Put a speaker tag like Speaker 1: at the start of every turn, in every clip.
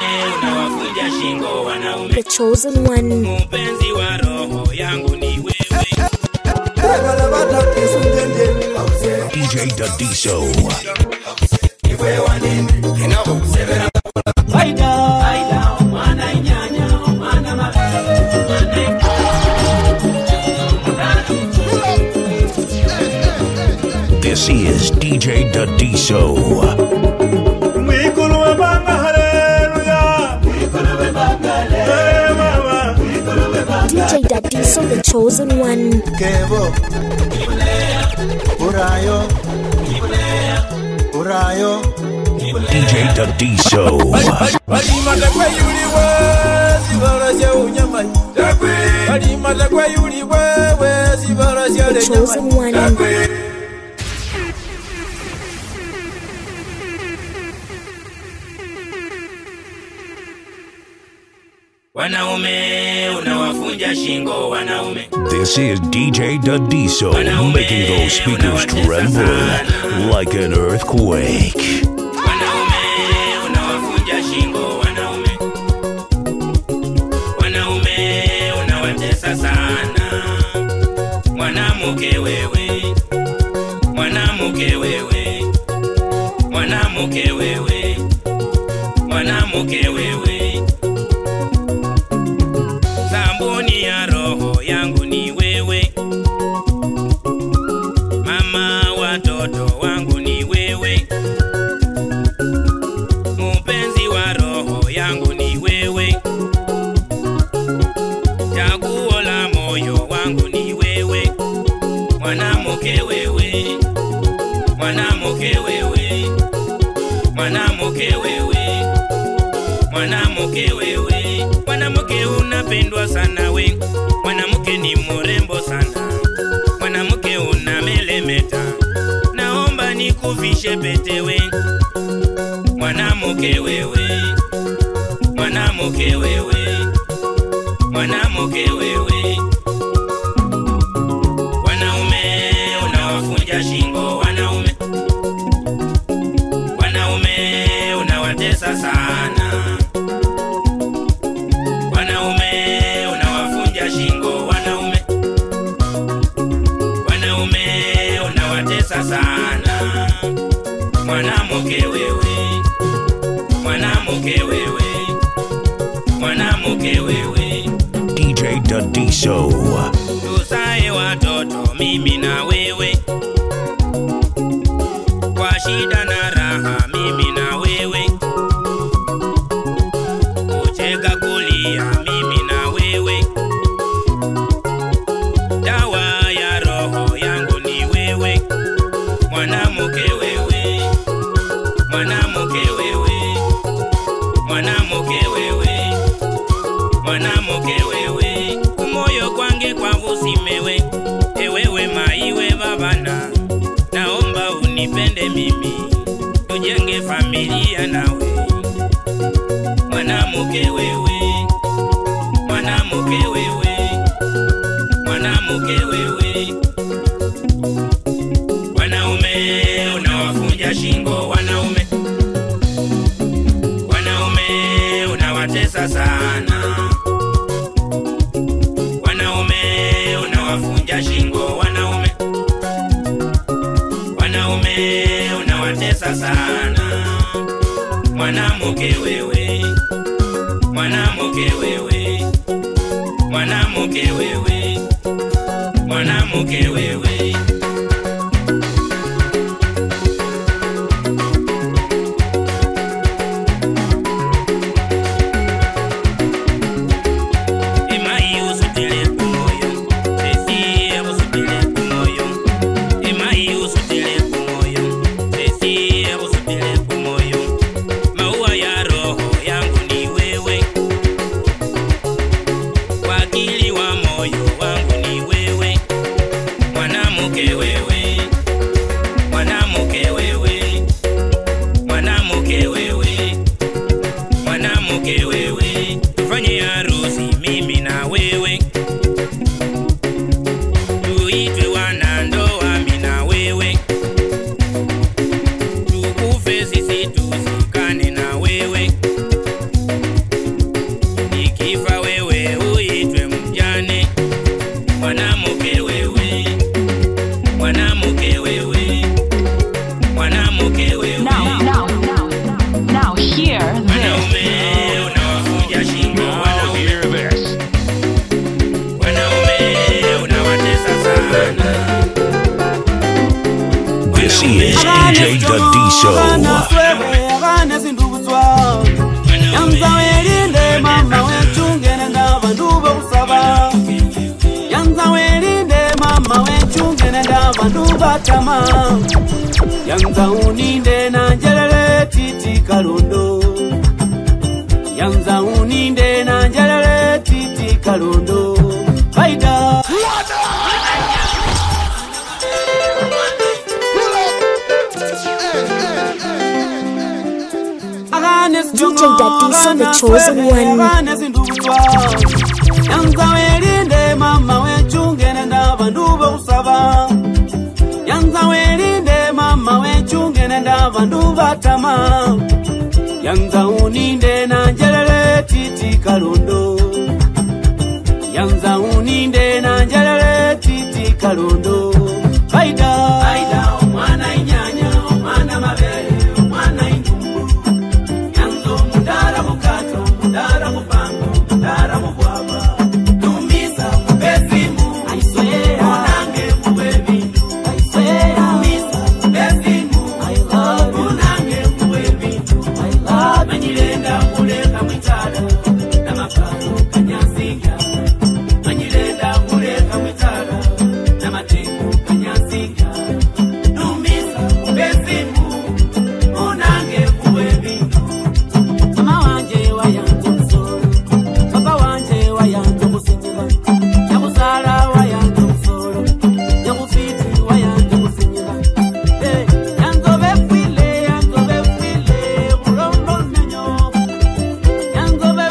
Speaker 1: unawafunja shingo wanaume.
Speaker 2: The chosen one.
Speaker 1: Mpenzi wa roho yangu ni wewe.
Speaker 3: DJ Dadiso. This is DJ Dadiso.
Speaker 2: DJ Dadiso, the chosen one.
Speaker 3: DJ Dadiso.
Speaker 2: The chosen one.
Speaker 1: Wanaume unawafunja shingo wanaume.
Speaker 3: This is DJ Dadiso, making those speakers tremble like an earthquake.
Speaker 1: Wanaume unawafunja shingo wanaume. Wanaume unawatesa sana. Mwanamke wewe. Mwanamke wewe. Mwanamke wewe. Mwanamke wewe. Sabuni ya roho yangu ni wewe. Mama watoto wangu ni wewe. Mpenzi wa roho yangu ni wewe. Chaguo la moyo wangu ni wewe. Mwanamke wewe. Mwanamke wewe. Mwanamke wewe. Mwanamke wewe. Mwanamke unapendwa sana we. Mwanamke ni mrembo sana. Mwanamke unamelemeta. Naomba nikuvishe pete we. Mwanamke wewe. Mwanamke wewe. Mwanamke wewe. Wanaume unawafunja shingo wanaume. Wanaume unawatesa sana. Wanaume unawafunja shingo wanaume. Wanaume unawatesa sana. Mwanamke wewe. Mwanamke wewe. Mwanamke wewe.
Speaker 3: DJ Dadiso.
Speaker 1: Tuzae watoto mimi na wewe. Kwa shida na raha mimi na wewe. Kucheka kulia mimi na wewe. Dawa ya roho yangu ni wewe. Mwanamke wewe. Mwanamke wewe. Mwanamke wewe. Mwanamke wewe. Kumoyo kwange kwa vusimewe. Ewewe maiwe babana. Naomba unipende mimi. Tujenge familia nawe. Mwanamke wewe. Mwanamke wewe. Mwanamke wewe. Wanaume unawafunja shingo wanaume. Wanaume unawatesa sana. Wanaume unawafunja shingo wanaume. Wanaume unawatesa sana. Mwanamke wewe. Mwanamke wewe. Mwanamke wewe. Mwanamke wewe. Wakili wa moyo wangu ni wewe. Mwanamke
Speaker 3: D-So.
Speaker 4: Yanza uninde na njelele titi kalundo. Yanza uninde na njelele titi kalundo. Baida
Speaker 2: DJ D-So, the chosen one.
Speaker 4: Yanza welinde mama wechunge nenda banduba usaba. Yanza welinde mama wechunge nenda banduba tama. Yanza uninde na njelele titi kalundo. Yanza uninde na njelele titi kalundo. Baida baida mwana inyanya mwana mabele mwana indumbu. Yanzo mudara mukato mudara mupango mudara mubwaba. Tumisa mbezimu aiswea onange mubebindu aiswea. Tumisa mbezimu I love you onange mubebindu I love. Manyilenda kuleka mwitala na makalo kanyasinga. Manyilenda kuleka mwitala na matengo kanyasinga. Tumisa mbezimu onange mubebindu. Mama wanje wayanze kusoro, papa wanje wayanze kusinyira, nyabusara wayanze kusoro, nyabufiti wayanze kusinyira. Yanzobe fwile, urombo menyo. Yanzobe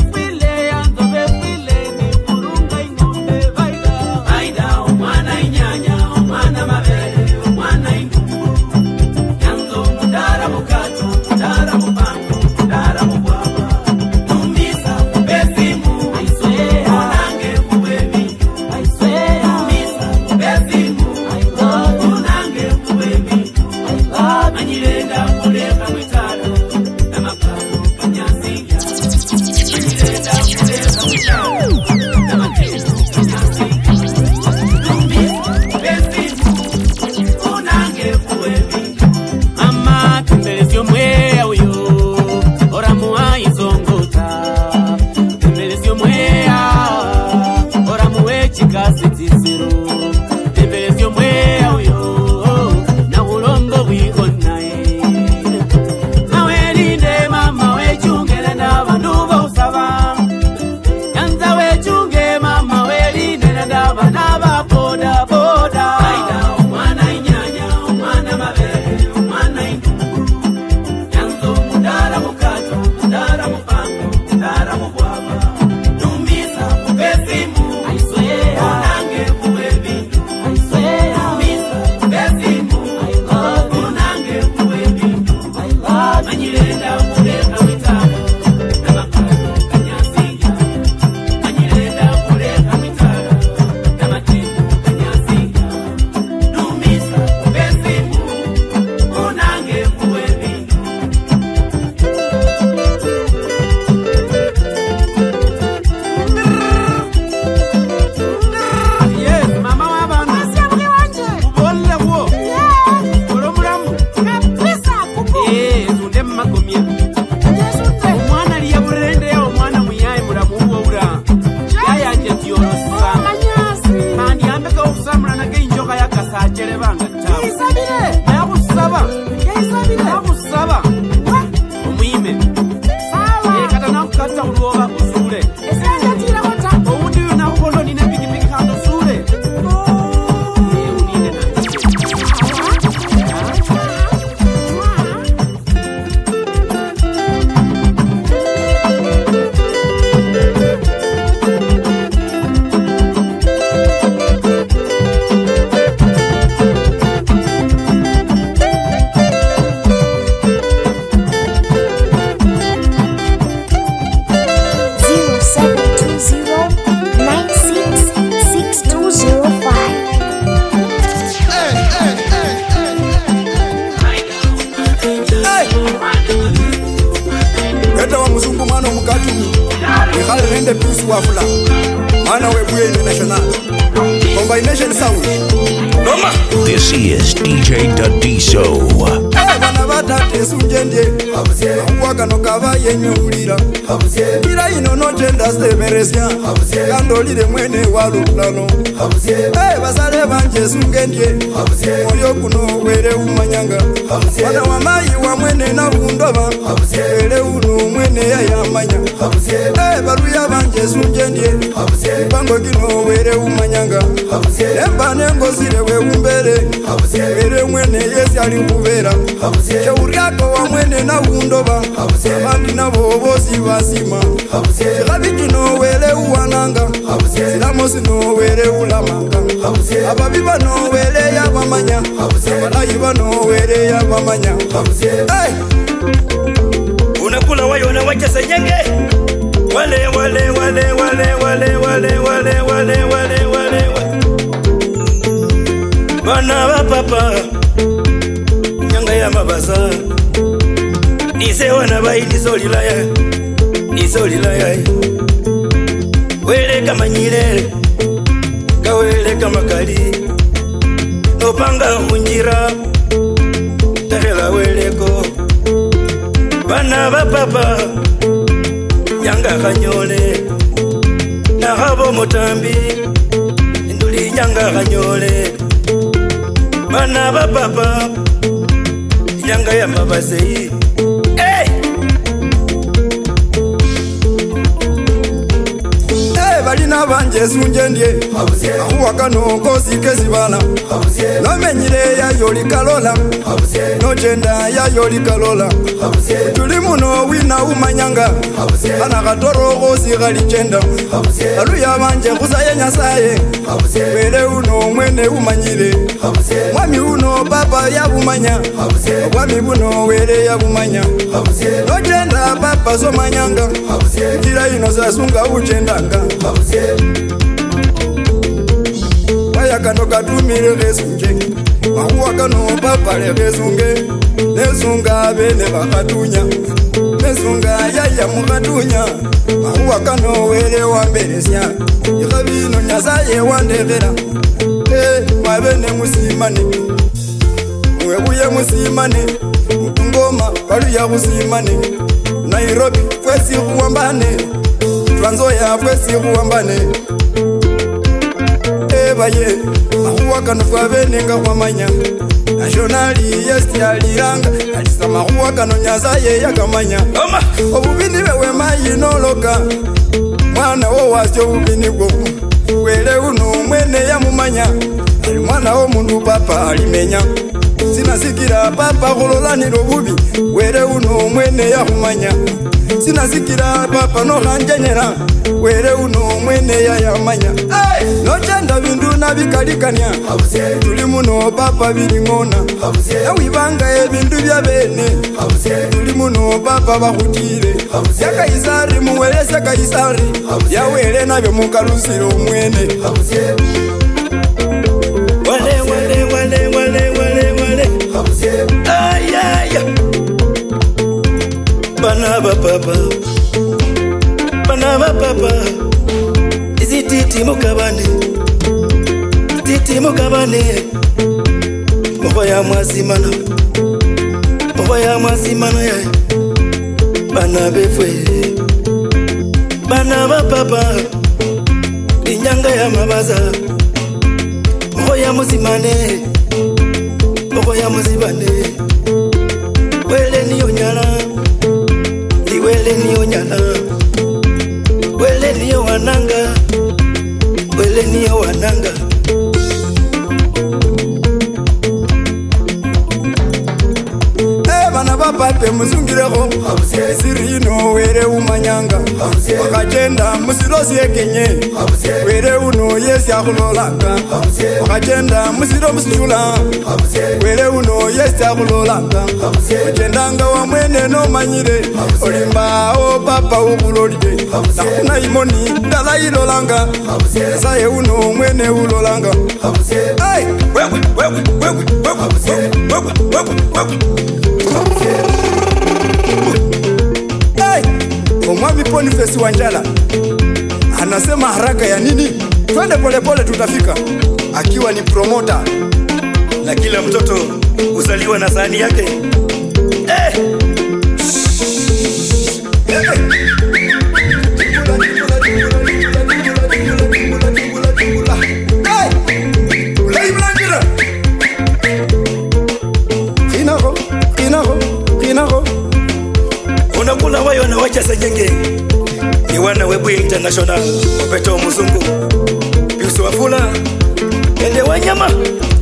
Speaker 4: fwile, ni kurunga ingombe baida. Baida omwana inyanya, omwana mabele, omwana indumbu. Yanzo mudara mukato, mudara mupango, mudara mubwaba. Tumisa mbezimu aiswea onange mubebindu aiswea. Tumisa mbezimu I love onange mubebindu I love. Manyilenda kuleka mwitala na makalo kanyasinga. Manyilenda kuleka mwitala na matengo kanyasinga. Tumisa mbezimu onange mubebindu. Mama tembelezyo mwea uyo oramuwa izongota. Tembelezyo mwea oramuwe chikasitiziro. Tembelezyo mwea uyo na ulongo bwigonae. Nawelinde mama wechungele na banduba usaba. Yanza wechunge mama welinde na ndaba naba boda boda. Baida omwana inyanya omwana mabele omwana indumbu. Yanzo mudara mukato mudara mupango mudara mubwaba. Tumisa mbezimu aiswea onange mubebindu aiswea. Tumisa mbezimu I love onange mubebindu I love. Manyilenda kuleka mwitala na makalo kanyasinga. Manyilenda kuleka mwitala na matengo kanyasinga. Tumisa mbezimu onange mubebindu. Yes, mama wabana. Ubole wo. Uromuramu. Zunde makomia. Umwana liya burende ya umwana muyaye muramu uwo ura. Yaya nje tiyorosa. Mani ambeka okusamura nage injoka yakasachere banga tabu. Nakusaba. Umuyime. Kata nakukata uloba usure. Oundi uyu nakukondo nine pikipiki kando sure. Unine na
Speaker 5: Rende plus wafula. Mana we buye international. combination sound.
Speaker 4: Roma.
Speaker 3: This is DJ Dadiso.
Speaker 5: Bana batate sunjendye Waka no kava yenyulira Kila ino no tenda semeresya Kandolire mwene walulano Basale banje sungendye Moyo kuno were umanyanga Wana wamayi wa mwene na undoba Were uno mwene ya yamanya Baruya banje sunjendye Bango kino were umanyanga Emba nengo zire we umbere Were mwene yesi alikuvera Shauri yako wa mwene na undoba Bandi na bobosi basima Chikabitu no wele uwananga Silamosi no wele ulamanga Ababiba no wele ya bamanya Abalayiba no wele ya bamanya
Speaker 1: Unakula wayo na wachesa nyenge Wale wale wale wale wale wale wale wale wale wale Bana wa papa Nyanga ya mabaza Nise wana bai nisolilaya Wele kama nyile Kawele kama kali Nopanga unjira Tahela weleko Bana ba papa Nyanga kanyole Na habo motambi Nduli nyanga kanyole Bana ba papa Nyanga ya mabasei
Speaker 5: Balina banje sunjendye Waka no kosi kezibana No menyire ya yoli kalola No jenda ya yoli kalola Tulimu no wina umanyanga Ana katoro kosi gali jenda Aluya banje kusaye nyasaye Wele uno mwene umanyire Mwami uno papa ya umanya Mwami uno wele ya umanya No jenda papa so manyanga Kila ino sasunga ujendanga Waya kano katumire resunge Mahuwa kano papale resunge Nesunga bene bakatunya Nesunga yaya mukatunya Mahuwa kano wele wamberesya Yikabino nyasaye wandevera Mabene musimane Mwebuye musimane Mutungoma baluya musimane Nairobi fwesi kuwambane Twanzoya fwesi kuwambane Ebaye Mahuwa kanufwa benenga kwamanya Nationali yesti aliranga Alisa mahuwa kano nyasaye yakamanya Obubini bewe mayi noloka Mwana o wasyo ubini bwo Wele uno mwene ya mumanya Mwana o mundu papa alimenya Sinasikira papa kulolaniro bubi Wele uno mwene ya humanya Sinasikira papa no hanjanyera Wele uno mwene ya yamanya No chanda bindu na bikalikanya Tuli muno papa bilimona Ya wibanga bindu bya bene Tuli muno papa bakutire Ya kaisari muwelese kaisari Ya wele nabyo mukalusiro mwene
Speaker 1: Wale wale wale wale wale wale Ay ay ay Bana ba papa Bana ba papa Izi titi mukabane Titi mukabane Moya mwazimana Moya mwazimana ya Bana befwe Bana ba papa Inyanga ya mabaza Moya muzimane Moya muzibane Wele ni onyala Ni wele ni onyala Wele ni wananga Wele ni wananga
Speaker 5: Bana bapape musungireko Sirino were umanyanga Wakajenda musirosi ekenye Were uno yesi akulolanga Wakajenda musiro musijula Were uno yesi akulolanga Wajendanga wa mwene no manyire Olimba o papa ukulolide Nakuna imoni dala ilolanga Saye uno mwene ulolanga
Speaker 1: Wewe
Speaker 5: Omwami Boniface Wanjala anasema haraka ya nini? twende polepole tutafika. Akiwa ni promoter,
Speaker 1: na kila mtoto uzaliwa na sahani yake. Unakula wayo na wacha Senyenge, ni wana Webu International, Opeto Muzungu, Yusu Wafula, Ende Wanyama.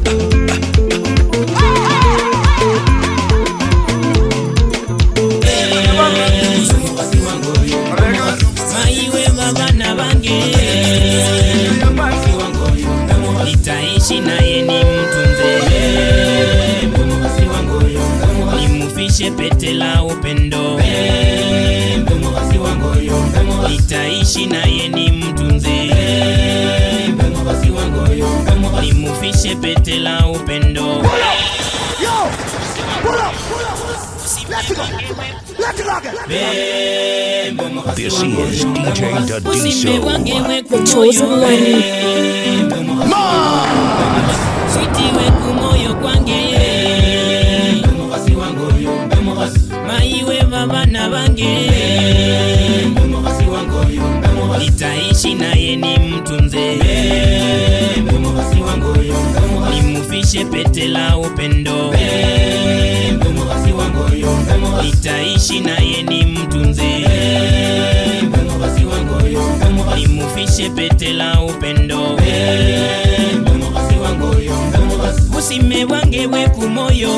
Speaker 6: Maiwe babana bange, nitaishi naye nimtunze, nimufishe pete la upendo, nitaishi naye nimtunze, nimufishe pete la upendo.
Speaker 3: This is DJ Dadiso.
Speaker 2: The chosen one.
Speaker 6: Sitiwe kumoyo kwange, maiwe babana bange, nitaishi naye nimtunze, nimufishe pete la upendo, nitaishi naye nimtunze, nimufishe pete la upendo. Musime wange we kumoyo,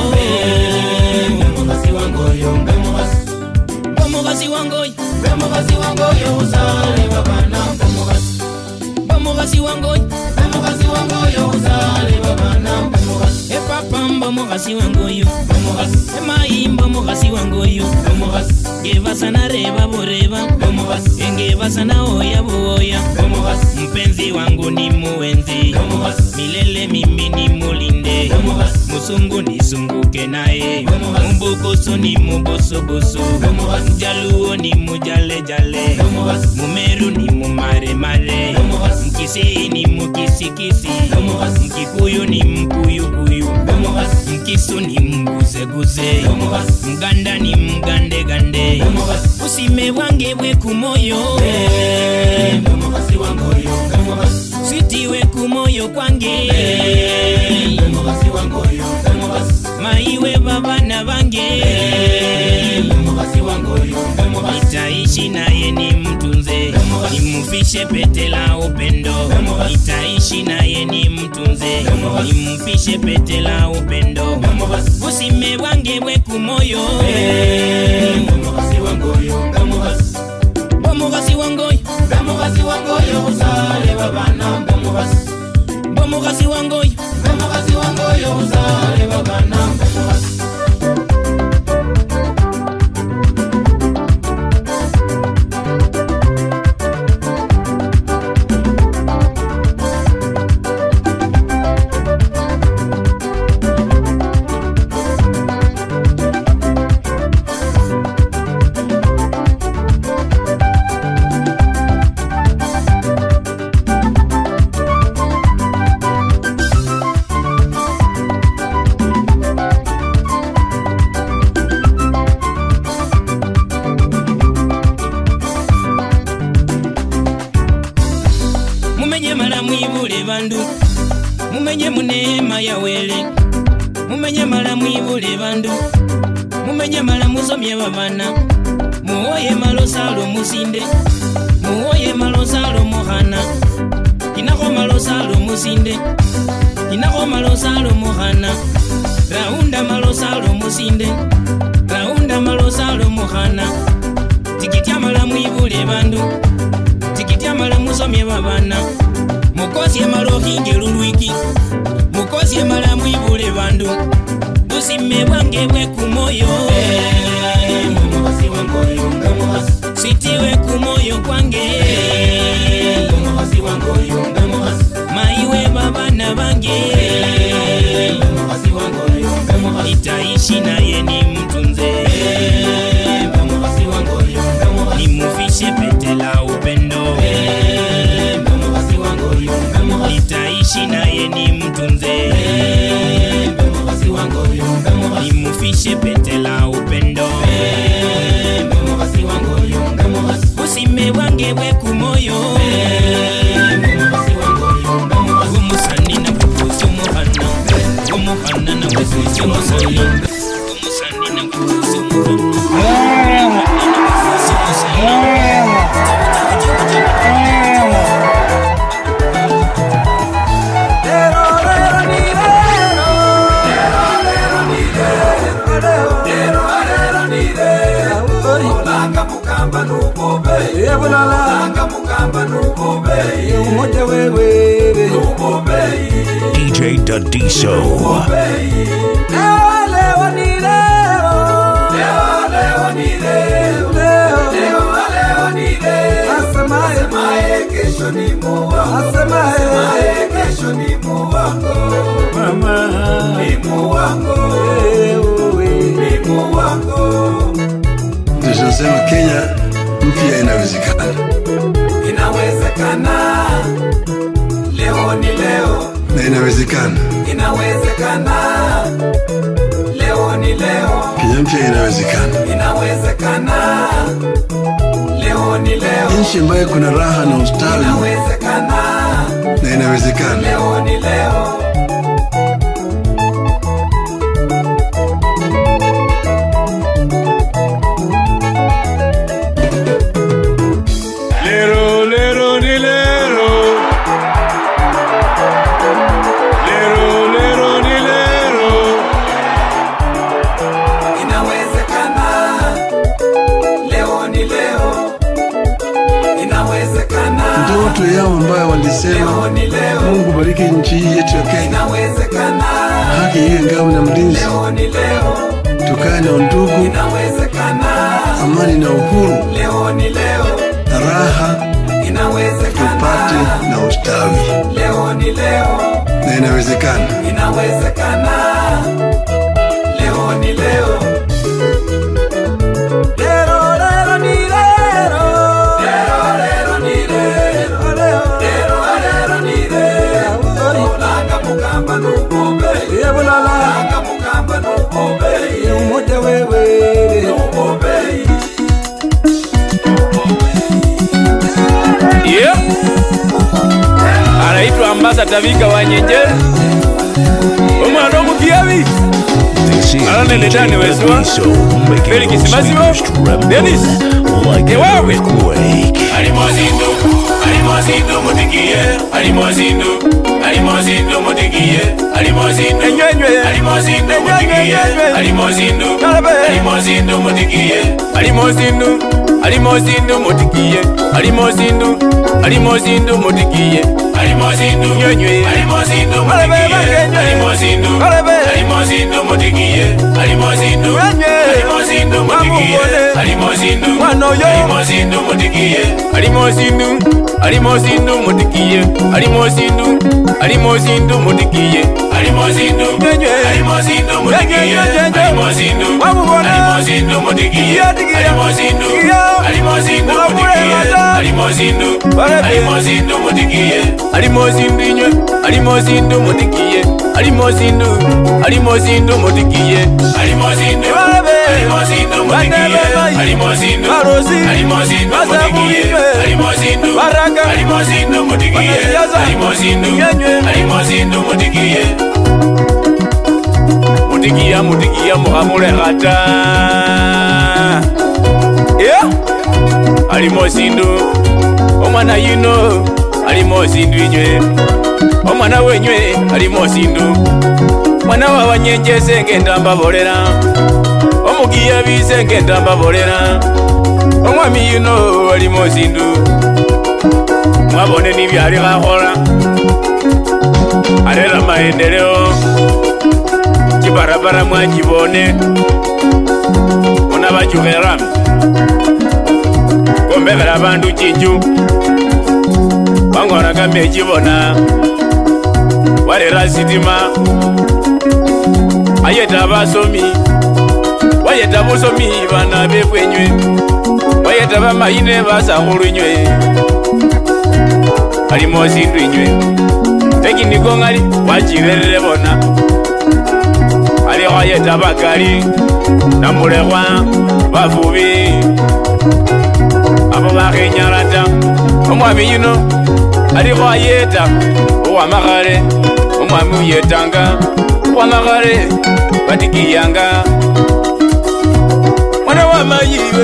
Speaker 6: bomogasi wangoy, bomogasi wangoyo usale babana, bomogasi wangoy, bomogasi wangoyo usale babana, e papa bomogasi wangoyo, bomogasi e mai bomogasi wangoyo, bomogasi geva sana reba boreba, bomogasi engeva sana oya boya, bomogasi mpenzi wangu ni muenzi, bomogasi milele mimi ni mulinde, musungu nisunguke naye, mbugoso ni mubosoboso, mjaluo ni mujale jale, mumeru ni mumare mare, mkisi ni mukisikisi, mkikuyu ni mkuyukuyu, mkisu ni mguzeguse, mganda ni mgande gande, usime wange we kumoyo, sitiwe kumoyo kwange, maiwe babana bange, nitaishi naye nimtunze, nimufishe pete la upendo, nitaishi naye nimtunze, nimufishe pete la upendo, usime wange we kumoyo, bomogasi wangoy, bomogasi wangoyo usale babana, bomogasi wangoy, bomogasi wangoyo usale babana. Mumenye munema ya wele, mumenye mala mwibule bandu, mumenye mala musomye babana, muoye malo salo musinde, muoye malo salo mohana, inako malo salo musinde, inako malo salo mohana, raunda malo salo musinde, raunda malo salo mohana, tikitya mala mwibule bandu, tikitya mala musomye babana, mukosi malo hinge lulwiki, mukosi mala mwibule bandu, usime wange we kumoyo, sitiwe kumoyo kwange, maiwe babana bange, nitaishi naye nimtunze, nimufishe pete la upendo,
Speaker 5: nubobe
Speaker 4: ebulala
Speaker 5: Langa mukamba nubobe
Speaker 4: umoja wewe
Speaker 5: Nubobe
Speaker 3: DJ Dadiso.
Speaker 4: Leo ni leo
Speaker 5: Leo ni leo Leo ni leo Asemaye kesho ni muwango Asemaye kesho ni muwango
Speaker 4: mama
Speaker 5: Ni muwango Ni muwango
Speaker 7: Tunasema Kenya mpya inawezekana.
Speaker 5: Inawezekana Leo ni leo
Speaker 7: Na inawezekana.
Speaker 5: Inawezekana Leo ni leo
Speaker 7: Kenya mpya inawezekana.
Speaker 5: Inawezekana Leo ni leo
Speaker 7: Nchi ambayo kuna raha na ustawi
Speaker 5: Inawezekana
Speaker 7: na inawezekana.
Speaker 5: Leo ni leo Inawezekana Leo ni leo Inawezekana
Speaker 7: Ndoto yao ambayo walisema
Speaker 5: Leo ni leo
Speaker 7: Mungu bariki nchi hii yetu ya Kenya.
Speaker 5: Inawezekana
Speaker 7: Haki iwe ngao na mlinzi.
Speaker 5: Leo ni leo
Speaker 7: Tukae na undugu,
Speaker 5: Inawezekana
Speaker 7: amani na uhuru
Speaker 5: Leo ni leo
Speaker 7: na raha
Speaker 5: Inawezekana
Speaker 7: tupate na ustawi.
Speaker 5: Leo ni leo
Speaker 7: Na inawezekana.
Speaker 5: Inawezekana Leo ni leo
Speaker 4: lero ni lero
Speaker 5: Lero ni leo Lero ni leo Langa mukamba nubobe
Speaker 4: ebulala
Speaker 5: Langa mukamba nubobe
Speaker 4: umoja wewe
Speaker 5: Nubobe
Speaker 8: Yeah. Anaitwa Ambassador Vika wa Nyenjeri. Omwana omukiabi.
Speaker 3: This is
Speaker 8: Alanelekani
Speaker 3: DJ
Speaker 8: weswa.
Speaker 3: Dadiso making
Speaker 8: Felix
Speaker 3: those
Speaker 8: Simasimo.
Speaker 3: speakers tremble
Speaker 8: Dennis.
Speaker 3: like an
Speaker 8: Ewawe.
Speaker 3: earthquake.
Speaker 6: Alimozindo mutikiye, alimozindo mutikiye, alimozindo
Speaker 8: Enywenywe.
Speaker 6: alimozindo mutikiye, alimozindo mutikiye,
Speaker 8: Alimozindo mutikiye. Alimozindo mutikiye.
Speaker 6: alimozindo
Speaker 8: Nywenywe.
Speaker 6: alimozindo
Speaker 8: Alebe
Speaker 6: mutikiye,
Speaker 8: bagenye.
Speaker 6: alimozindo
Speaker 8: Alebe.
Speaker 6: mutikiye, alimozindo
Speaker 8: Nywenywe.
Speaker 6: mutikiye,
Speaker 8: Mamubone.
Speaker 6: alimozindo
Speaker 8: Mwana oyo.
Speaker 6: mutikiye,
Speaker 8: Alimozindo mutikiye. Alimozindo mutikiye.
Speaker 6: alimozindo
Speaker 8: Nywenywe.
Speaker 6: alimozindo mutikiye,
Speaker 8: Nywenywe.
Speaker 6: alimozindo
Speaker 8: Mamubone.
Speaker 6: alimozindo mutikiye,
Speaker 8: Tikia, tikia.
Speaker 6: alimozindo
Speaker 8: Tikia.
Speaker 6: alimozindo
Speaker 8: Mamubone
Speaker 6: mutikiye,
Speaker 8: wata.
Speaker 6: alimozindo
Speaker 8: Barebe.
Speaker 6: alimozindo mutikiye,
Speaker 8: Alimozindo inywe. Alimozindo mutikiye. Alimozindo mutikiye.
Speaker 6: alimozindo
Speaker 8: Barebe.
Speaker 6: alimozindo mutikiye,
Speaker 8: Barebe.
Speaker 6: alimozindo
Speaker 8: Barozi.
Speaker 6: alimozindo mutikiye,
Speaker 8: Bazamuliwe.
Speaker 6: alimozindo
Speaker 8: Baraka.
Speaker 6: alimozindo mutikiye,
Speaker 8: Banasiasa.
Speaker 6: alimozindo
Speaker 8: Nywenywe.
Speaker 6: alimozindo mutikiye,
Speaker 8: Mutikiya muhamulekata. Yeah. Alimozindo. Omwana yuno. Alimozindo inywe. Omwana wenywe. Alimozindo. Mwana wa Wanyenje sengenda mbabolera. Omugiya bisengenda mbabolera. Omwami yuno alimozindo. Mwabone nibyali kakhola. Arera maendeleo. Chibarabara mwachibone. Ona bachukhera. Kombekhela bandu chinju. Wang'ora kamechi bona. Warera sitima. Ayeta basomi. Wayeta busomi bana befwenywe. Wayeta bamayine basakhulu inywe. Alimozindu inywe. Tekiniko ngali wachirerere bona. Aliho ayeta bakali. Namulekwa bafubi. Abo bakhenyalata. Omwami yuno aliho ayeta owamakhale. Omwami uyetanga owamakhale batikiyanga. Mwana wa mayiwe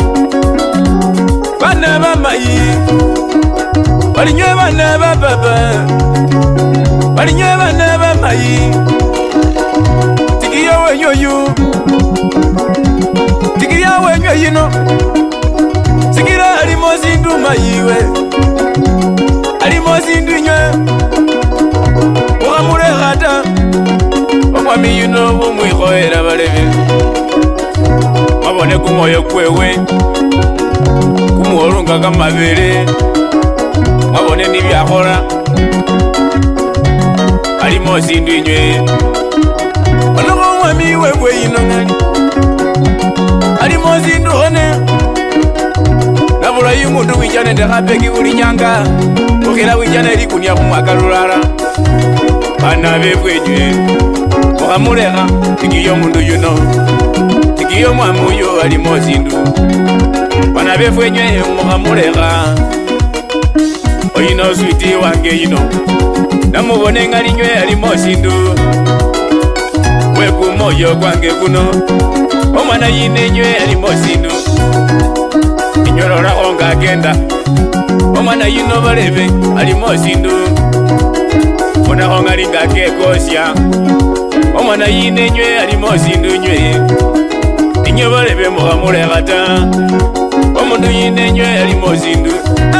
Speaker 8: bana bamayi balinywe bana bababa balinywe bana bamayi tikiya wenyoyu tikiya wenywe yino sikira bana balebe mabone kumoyo kwewe kumuolunga kamabele mabone nibyakhola alimo sindu inywe onoko mwami webwe yino ngali alimo sindu hone nabula yumundu wijane ndekapeki buli nyanga okela wijane likunia kumwaka lulala bana bebwenywe mukamulekha tikiyo mundu yuno tikiyo mwami uyo alimo sindu bana befwenywe mukamulekha oyino switi wange yino namubone ngalinywe alimo sindu wekumoyo kwange kuno omwana yinenywe alimo sindu inyololakho ngagenda omwana yino balebe alimo sindu funakho ngali ngakekosya omwana yinenywe alimo sindu nywe inyo balebe mukhamulekha ta omundu yinenywe alimo sindu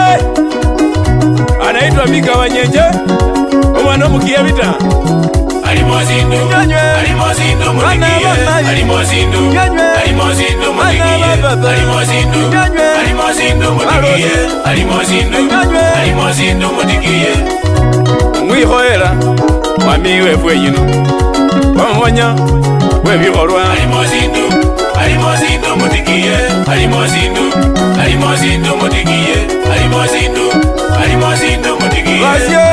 Speaker 8: anaitwa Mika Wanyenje omwana omukiya bita alimo sindu alimo sindu mudikiye alimo sindu alimo sindu mudikiye alimo sindu alimo sindu mudikiye alimo sindu alimo sindu mudikiye mwihoera mwami wefwe yino wamumonya webikholwa alimo sindu mudikiye alimo sindu mudikiye alimo sindu mudikiye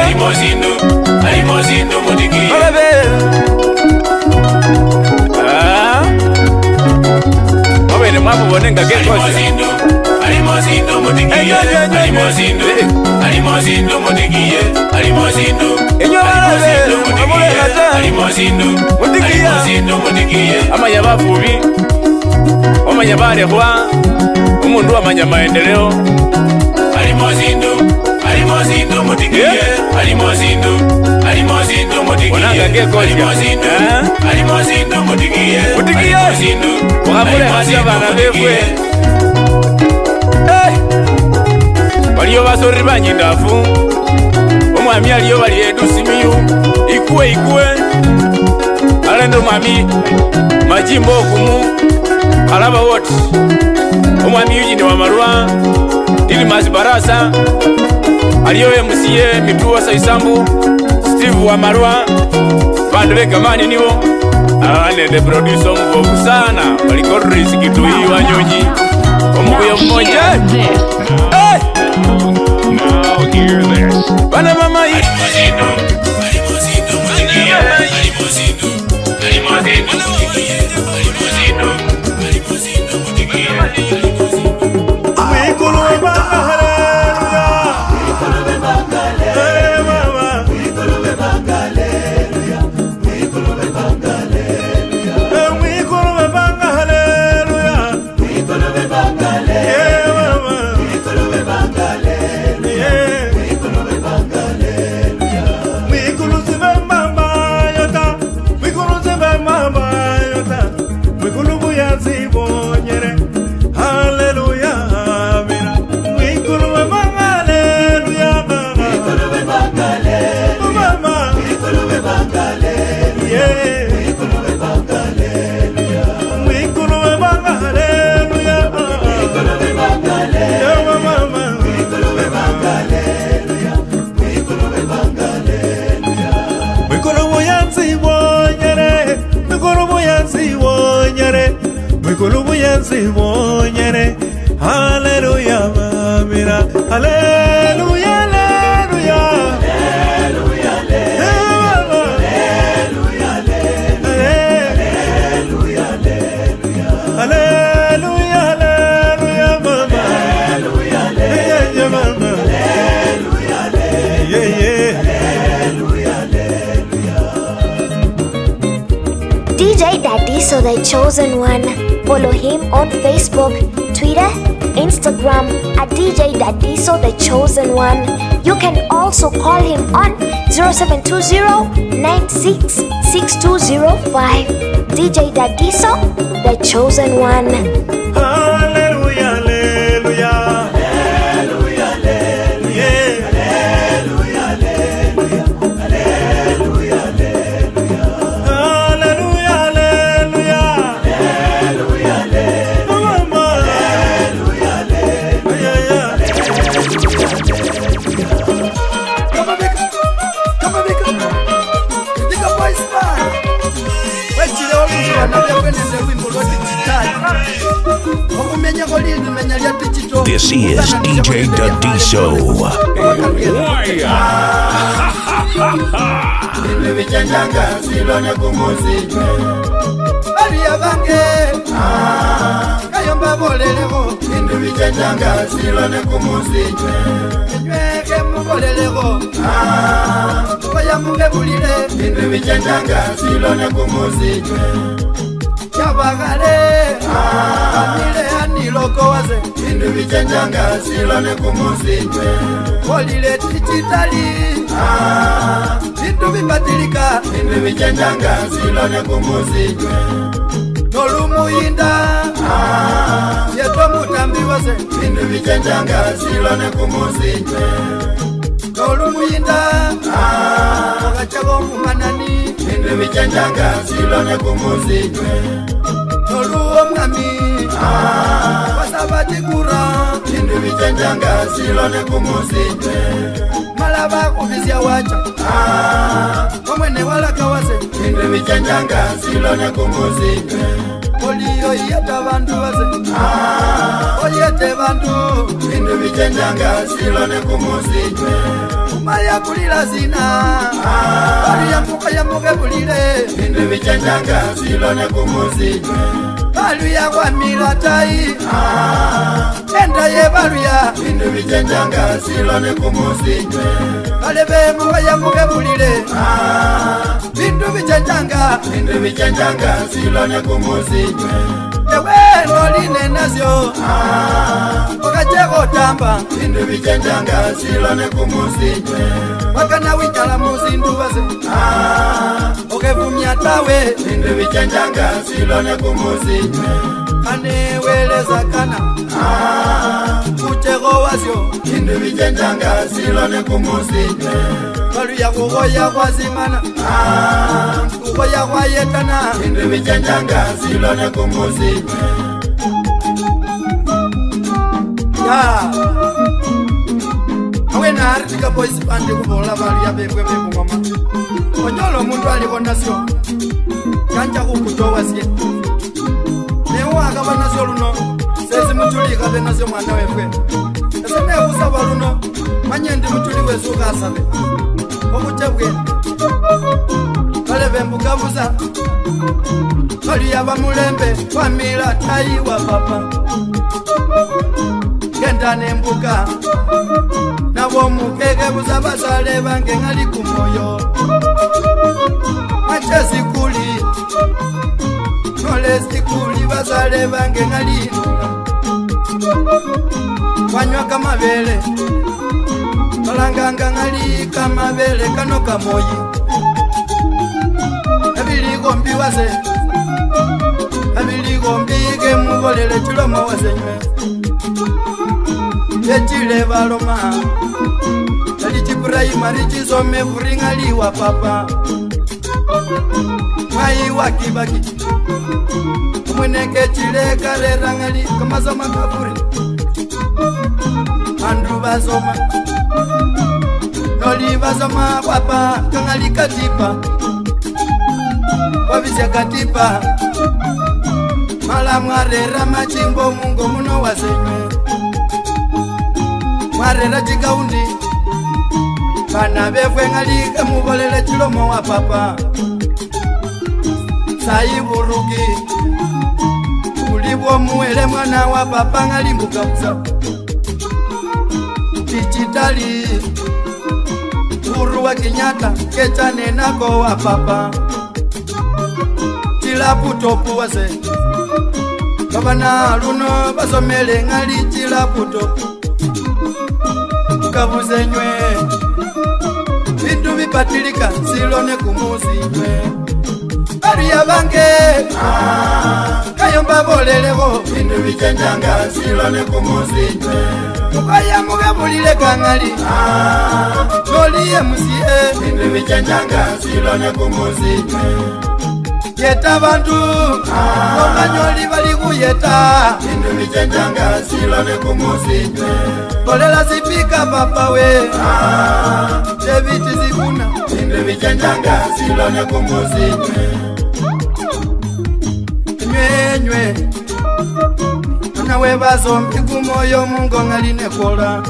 Speaker 8: alimo sindu mudikiye mabene mwabubone ngakekosya alimo sindu mudikiye alimo sindu mudikiye alimo sindu mudikiye amanya bafubi omanya balekhwa omundu wamanya maendeleo alimo sindu mudikiye alimo sindu mudikiye alimo sindu mudikiye mukamulekha bana befwe waliyo basori banyindafu omwami aliyo bali edusimiyu ikuwe alendo mwami majimbo okumu alaba woti omwami yujini wamalwa Dilimas Barasa aliyo MCA Mituwa Saisambu Steve Wamalwa bandu bekamani niwo anende producer mvovu sana walikorisi kitu hii wanyonyi omukuyo mmoja
Speaker 3: Now hear this.
Speaker 8: bana mama hii
Speaker 9: Hallelujah, mira, hallelujah, hallelujah, hallelujah, hallelujah, hallelujah, mama, hallelujah, mama,
Speaker 2: DJ Dadiso, the chosen one. Follow him on Facebook, Twitter, Instagram at DJ Dadiso, the chosen one. You can also call him on 0720-966205. DJ Dadiso, the chosen one.
Speaker 9: hallelujah, hallelujah, hallelujah, hallelujah, hallelujah, hallelujah, hallelujah.
Speaker 3: This is DJ Dadiso.
Speaker 5: Kayomba bolelego Indu vichenjanga silone kumusijwe Nyweke mubolelego Koya munge bulile Indu vichenjanga silone kumusijwe Chabagale Anile aniloko waze Indu vichenjanga silone kumusijwe Kolile tichitali Indu vipatilika Indu vichenjanga silone kumusijwe Nolumuyinda Yeto mutambi wase Indu vichenjanga silone kumusijwe Nolumuyinda Wakachago mumanani Indu vichenjanga silone kumusijwe Noluo mwami Wasabati kura Indu vichenjanga silone kumusijwe Malaba kufizia wacha Mwene walaka wase Indu vichenjanga silone kumusijwe Oliyo yeta bantu wase Oyete bantu Indu vichenjanga silone kumusijwe Umaya kulila zina Bali ya muke bulile Indu vichenjanga silone kumusijwe Bali ya kwa milatai Enda ye bali ya Indu vichenjanga silone kumusijwe Balebe muke ya muke bulile Indu vichenjanga Indu vichenjanga silone kumusijwe Yewe noline nasyo Wakachego tamba Indu vichenjanga silone kumusijwe Wakana wikala muzindu wase Okevumia tawe Indu vichenjanga silone kumusijwe Kane weleza kana Kuchego wasyo Indu vichenjanga silone kumusijwe Kalu ya kugoya kwa zimana Kugoya kwa yetana Indu vichenjanga silone kumusijwe Ya Awena aritika boys bandi kubola bali ya bebwe ngoma Onyolo muntu alikona syo Kanja kukutowa siye Newa akabana syo luno Sezi mutuli kabena syo mwana wefwe Esene kusaba luno Manyendi mutuli wesu kasabe Okuchebwe Kalebe mbukabuza Kali yaba mulembe Famila tayi wa papa Genda nembuka Nabo mukeke buza basale bange ngali kumoyo Machezi kuli Nolesi kuli basale bange ngali Wanywa kama vele Malanganga ngali kama vele kano kamoyi Nabili gombi wase Nabili gombi ke mubolele chulomo wasenywe Echile baloma Nalichi primary chisome furingali wa papa Mwai wa kibaki Mweneke chile karera ngali Kamasoma kaburi Andru basoma Noli basoma papa Kangali katipa Wabisya katipa Mala mwarera machimbo mungo muno wasenywe Mwarera chikaundi Bana befwe ngalika mubolele chilomo wa papa Sayi buruki Ulibwo muwele mwana wa papa ngalimbuka busa Digitali Uru wa Kenyatta Kechane nako wa papa Chilapu topu wase Kabana luno basomele ngali chilapu topu Kabuzenywe Bintu bipatilika silone kumusijwe Bari ya bange Kayomba bolelego Bintu vichenjanga silone kumusijwe Mukaya muge bulile kangali Noliye musiye Bintu vichenjanga silone kumusijwe Yeta bantu Okanyoli bali kuyeta Bintu vichenjanga silone kumusijwe Bolela zipika papa we Jeviti zikuna Bintu vichenjanga silone kumusijwe Nywe nawe bazombi kumoyo mungo ngaline kola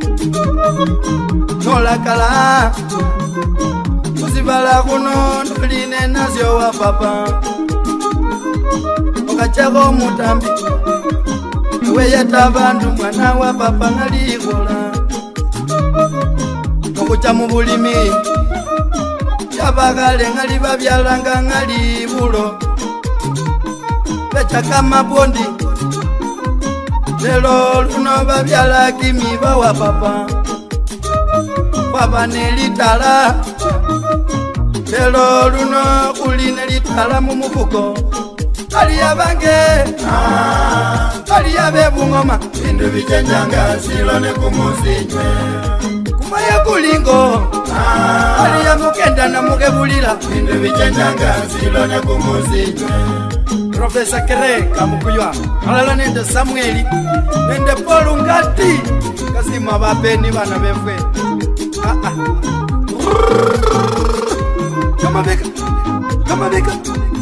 Speaker 5: nolakala kuzibala kuno noline nazyo wa papa okachako mutambi weyeta bantu mwana wa papa ngalikola okucha mu bulimi chabakale ngali babyalanga ngali bulo bechaka mabondi lelo luno babyala kimiba wa papa baba nelitala lelo luno kuline litala mu mufuko aliya bange aliya bebungoma bindu bichenjanga silone kumuzinywe kumaya kulingo aliya mukenda na mukebulila bindu bichenjanga silone kumuzinywe Profesa Kere kamukuywa alala nende Samueli nende Paul Ngati kasima babeni bana befwe kama beka kama beka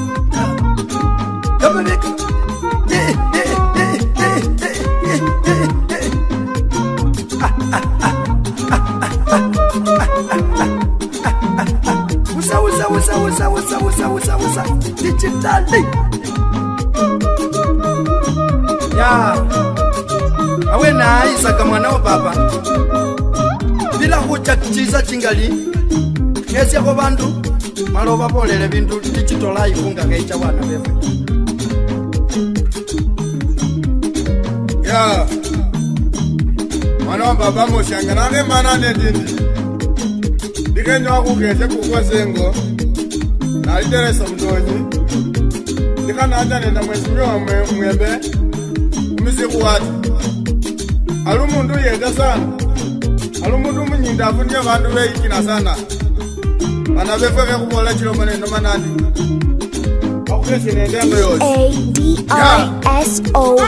Speaker 5: kama beka usa digitally ya awe na isa kama nao baba bila kuchakiza chingali ngezi ko bantu maloba bolele bintu digital ifunga kaicha wana befe
Speaker 10: ya mwana baba moshangana ne mana ne dindi dikenyo kugeze kukwasengo na interesa mdonyi dikana anja nenda mwezi mwembe umisiku wati alumundu yenda sana alumundu munyinda afundi abantu beikina sana bana befeke kubola chilo maneno manandi akukese nende ngoyo
Speaker 2: ADISO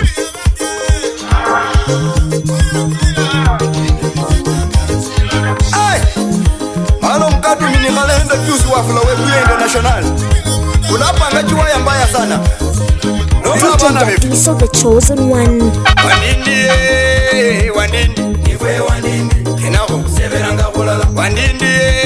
Speaker 5: Halo mkatu mini kalenda juice wa Flowe Buye International. Unapanga chiwaya mbaya sana.
Speaker 2: DJ Daddy, so the chosen one.
Speaker 5: Wandindi Niwe wandindi Kinako Severanga kulala Wandindi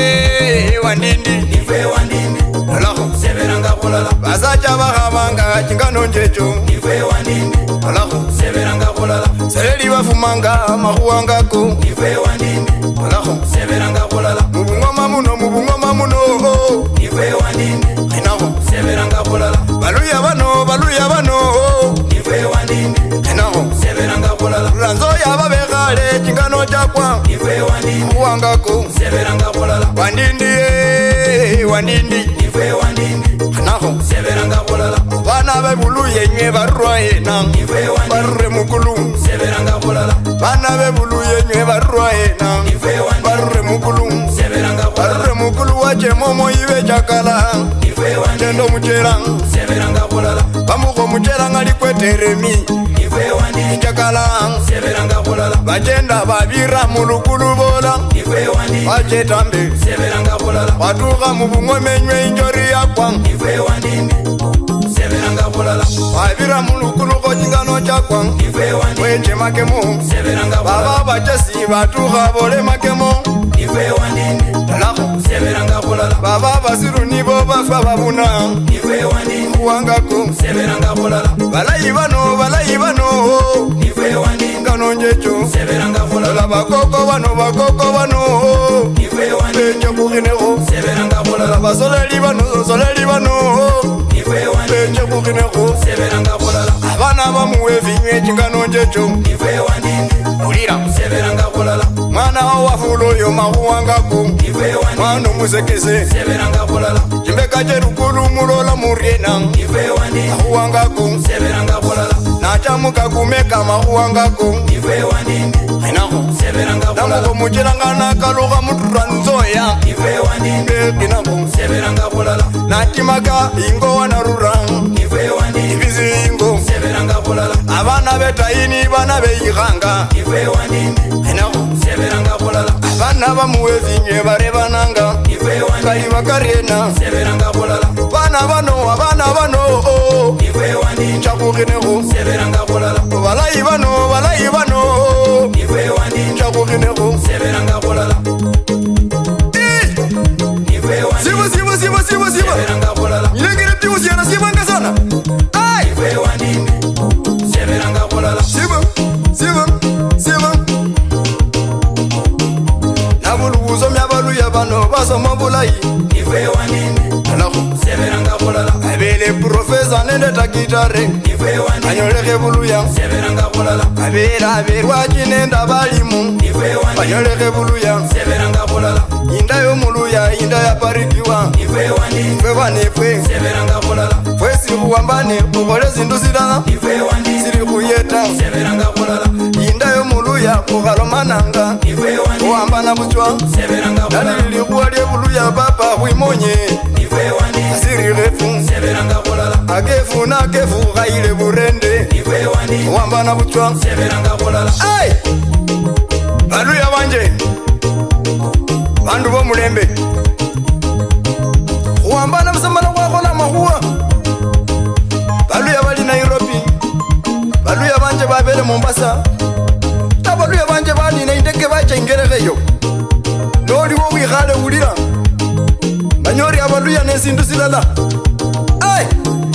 Speaker 5: Niwe wandindi Nolako Severanga kulala Basacha bahamanga chingano njecho Niwe wandindi Nolako Severanga kulala Sereli wafumanga mahuangako Niwe wandindi Nolako Severanga kulala Mubungoma muno Niwe wandindi Kinako Severanga kulala Baluya bano Niwe wandindi Kinako Severanga kulala Ranzo yaba begale chingano chakwa Niwe wandindi Uangako Severanga kulala Wandindi Niwe wandindi Kinako Severanga kulala Bana bebuluye nye barroye na Niwe wandindi Barre mukulu Severanga kulala Bana bebuluye nye barroye na Niwe wandindi Barre mukulu Severanga kulala Barre mukulu wache momo iwe chakala Niwe wandindi Tendo mchera Severanga kulala Bamuko mchera ngali kweteremi Niwe wandindi chakala Severanga kulala Bajenda babira mulukulu bola Niwe wandindi Bachetambe Severanga kulala Batuka mubungwemenywe injori yakwa Niwe wandindi Severanga kulala Babira mulukulu kojingano chakwa Niwe wandindi Weche makemo Severanga kulala Baba bachesi batuka bole makemo Niwe wandindi Talako Severanga kulala Baba basiru nibo bafa babuna Niwe wandindi Uangako Severanga kulala Balayi bano Niwe wandindi Kanonjecho Severanga kulala Bakoko bano Niwe wandindi Pecho kukineko Severanga kulala Basoleli bano Niwe wandindi Pecho kukineko Severanga kulala Abana bamuwe vinywe chinganonjecho Niwe wandindi Ulira Severanga kulala Mwana wafulo yo mahuangako Niwe wandindi Mwana musekese Severanga kulala Jimbeka jerukulu mulola muriena Niwe wandindi Mahuangako Severanga kulala Nachamuka kumeka mahuangako Niwe wandindi Ainako Severanga kulala Namuko mujiranga nakaluga muturanzoya Niwe wandindi Kinako Severanga kulala Nachimaka ingo wanarurang Niwe wandindi Ibizi ingo Severanga kulala Abana betaini bana beiranga Niwe wandindi Ainako Severanga kulala Abana bamuwezi nye barebananga Niwe wandindi Kali bakariena Severanga kulala Bana bano Niwe wandindi Chaku Chakukinego,
Speaker 10: Severanga Bolala,
Speaker 5: Vala Ivano,
Speaker 10: Niwe Wani,
Speaker 5: Chakukinego,
Speaker 10: Severanga Bolala, Niwe Wani,
Speaker 5: Siva,
Speaker 10: Severanga Bolala,
Speaker 5: Yegere Piusiana, Siva Ngazana, Ai,
Speaker 10: Niwe Wani, Severanga Bolala,
Speaker 5: Siva, Nabuluzo Myabalu Yabano, Basama Bulai,
Speaker 10: Niwe Wani, Severanga Bolala,
Speaker 5: Abele Professor Nende Takitare,
Speaker 10: Niwe Wani,
Speaker 5: Banyoleke Buluya,
Speaker 10: Severanga Bolala,
Speaker 5: Abele Wajinenda Balimu,
Speaker 10: Niwe Wani,
Speaker 5: Banyoleke Buluya,
Speaker 10: Severanga Bolala,
Speaker 5: Inda yo Muluya, Inda ya Parikiwa,
Speaker 10: Niwe Wani,
Speaker 5: Fwe Vanefwe,
Speaker 10: Severanga Bolala,
Speaker 5: Fwe Siruwambane, Ukole Zindusira,
Speaker 10: Niwe Wani,
Speaker 5: Siri Kuyeta,
Speaker 10: Severanga Bolala,
Speaker 5: Inda yo Muluya, Ukalomananga,
Speaker 10: Niwe Wani,
Speaker 5: Uambana Buchwa,
Speaker 10: Severanga Bolala,
Speaker 5: Dali Likuwale Buluya Papa Wimonye,
Speaker 10: Niwe Wani,
Speaker 5: Siri Refu,
Speaker 10: Severanga Bolala,
Speaker 5: Akefu na Kefu Gaile Burende,
Speaker 10: Niwe Wani,
Speaker 5: Uambana Buchwa,
Speaker 10: Severanga Bolala,
Speaker 5: Ai! Baluya banje, Bandu bo mulembe, Uambana msambana kwa kola mahuwa, Baluya bali Nairobi, Baluya banje babele Mombasa, Baluya banje bali na indeke bacha ingeregeyo, Noli wo wihale ulira, Banyori abaluya nesindu silala, Ai!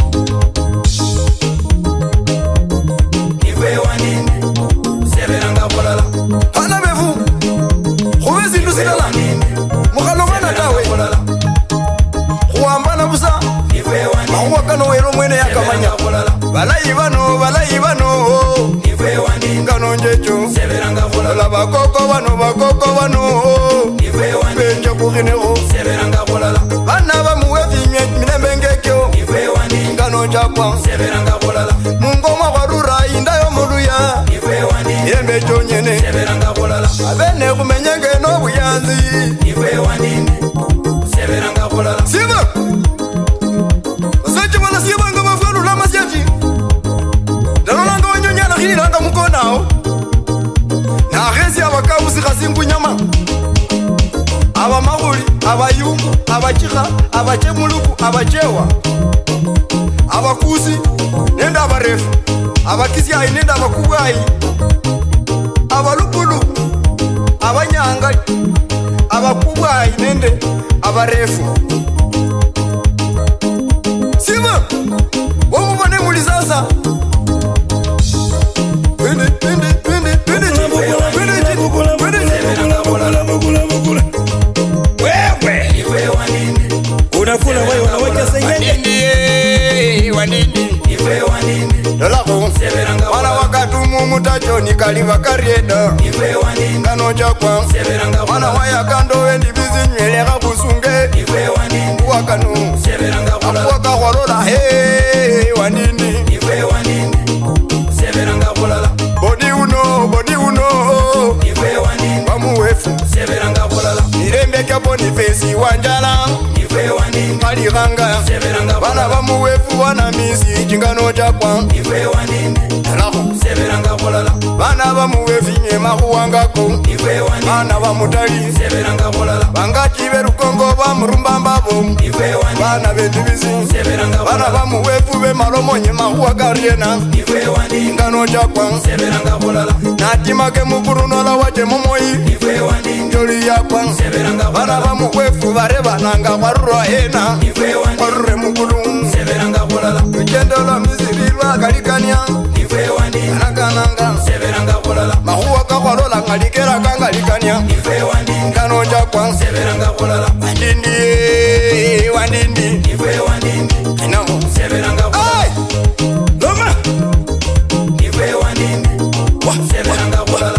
Speaker 10: Niwe Wani, Severanga Bolala,
Speaker 5: Hana bevu, Huwe zindu silala, Mukhalomana tawe, Huambana busa,
Speaker 10: Niwe Wani,
Speaker 5: Mahuwa kano wero mwene ya kamanya,
Speaker 10: Bolala,
Speaker 5: Balai bano,
Speaker 10: Niwe Wani,
Speaker 5: Kano njecho,
Speaker 10: Severanga Bolala,
Speaker 5: Ola bakoko bano,
Speaker 10: Niwe Wani,
Speaker 5: Benja kukinego,
Speaker 10: Severanga Bolala,
Speaker 5: Bana bamuwe vinye minembe ngekyo,
Speaker 10: Niwe Wani,
Speaker 5: Kano chakwa,
Speaker 10: Severanga Bolala,
Speaker 5: Mungoma warura inda yo muluya,
Speaker 10: Niwe Wani,
Speaker 5: Yembe chonyene,
Speaker 10: Severanga Bolala,
Speaker 5: Abene kumenyenge no buyanzi,
Speaker 10: Niwe Wani, Severanga Bolala,
Speaker 5: Siva! Osache wana siva nga bafalu lama siachi, Dalolanga wanyonyana hili langa mukonao, Na aghezi abakabusi kasingu nyama, Aba maguli, abayungu, abachika, abachemuluku, abachewa, abakusi, nenda abarefu, abakisi hai nenda abakubwa hai, abalupuluku, abanyanga, abakubwa hai nende abarefu. Siva, wamubane muli sasa.
Speaker 10: Niwe Wani,
Speaker 1: Unafuna wewe unaweka sengenge.
Speaker 5: Wanini,
Speaker 10: Niwe Wani,
Speaker 5: Dolako,
Speaker 10: Severanga
Speaker 5: Wala
Speaker 10: Bolala,
Speaker 5: wakatumu mutachoni kaliva karieda,
Speaker 10: Niwe Wani,
Speaker 5: Kano chakwa,
Speaker 10: Severanga
Speaker 5: Wana
Speaker 10: Bolala,
Speaker 5: waya kando wendi bizi nywele kabusunge,
Speaker 10: Niwe Wani,
Speaker 5: Wakanu,
Speaker 10: Severanga Bolala,
Speaker 5: Waka walola, hey, wanini,
Speaker 10: Niwe Wani, Severanga Bolala,
Speaker 5: Bodi uno,
Speaker 10: Niwe Wani,
Speaker 5: Wamuwefu,
Speaker 10: Severanga Bolala,
Speaker 5: Mirembe kya Bonifesi wanjala,
Speaker 10: Niwe Wani,
Speaker 5: Kaliranga,
Speaker 10: Severanga
Speaker 5: Bana
Speaker 10: Bolala,
Speaker 5: bamuwefu wana misi chingano chakwa,
Speaker 10: Niwe Wani,
Speaker 5: Dolako,
Speaker 10: Severanga Bolala,
Speaker 5: Bana bamuwefu nye mahuwangako,
Speaker 10: Niwe Wani,
Speaker 5: Bana bamutali,
Speaker 10: Severanga Bolala,
Speaker 5: Bangachi berukongo bamurumba mbabo,
Speaker 10: Niwe Wani,
Speaker 5: Bana bendibizi,
Speaker 10: Severanga
Speaker 5: Bana
Speaker 10: Bolala,
Speaker 5: bamuwefu be malomo nye mahuwa gariena,
Speaker 10: Niwe Wani,
Speaker 5: Ngano chakwa,
Speaker 10: Severanga Bolala,
Speaker 5: Natimake mukuru nola wache mumoi,
Speaker 10: Niwe Wani,
Speaker 5: Njoli yakwa,
Speaker 10: Severanga
Speaker 5: Bana
Speaker 10: Bolala,
Speaker 5: bamuwefu bareba nanga warura hena,
Speaker 10: Niwe Wani,
Speaker 5: Warure mukuru,
Speaker 10: Severanga Bolala,
Speaker 5: Uchendo la miziri lwa galikania,
Speaker 10: Niwe Wani,
Speaker 5: Nakananga,
Speaker 10: Severanga Bolala,
Speaker 5: Mahuwa kakwalola ngalikera kangalikania,
Speaker 10: Niwe Wani,
Speaker 5: Ngano chakwa,
Speaker 10: Severanga Bolala,
Speaker 5: Wandindi,
Speaker 10: Niwe Wani,
Speaker 5: Ino,
Speaker 10: Severanga Bolala,
Speaker 5: Ai!
Speaker 1: Loma.
Speaker 10: Niwe Wani, Severanga Bolala,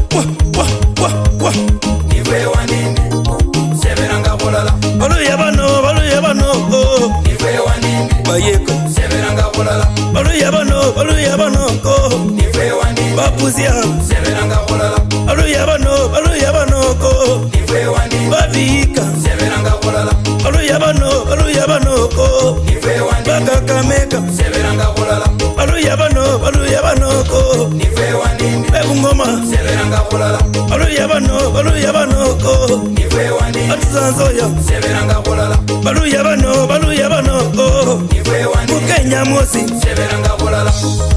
Speaker 10: Niwe Wani, Severanga Bolala,
Speaker 1: Baluya bano. Oh.
Speaker 10: Niwe Wani,
Speaker 1: Bayeko.
Speaker 10: Severanga Bolala,
Speaker 1: Baluya bano. Oh.
Speaker 10: Niwe Wani,
Speaker 1: Bapuzia.
Speaker 10: Severanga Bolala,
Speaker 1: Baluya bano. Oh.
Speaker 10: Niwe Wani,
Speaker 1: Babika.
Speaker 10: Severanga Bolala,
Speaker 1: Baluya bano. Oh.
Speaker 10: Niwe Wani,
Speaker 1: Bakakameka.
Speaker 10: Severanga Bolala,
Speaker 1: Baluya bano. Oh.
Speaker 10: Niwe Wani,
Speaker 1: Bebungoma.
Speaker 10: Severanga Bolala,
Speaker 1: Baluya bano. Oh.
Speaker 10: Niwe Wani,
Speaker 1: Atuzanzoya.
Speaker 10: Severanga Bolala,
Speaker 1: Baluya bano. Oh.
Speaker 10: Niwe Wani,
Speaker 1: nyamosi
Speaker 10: seberanga bulala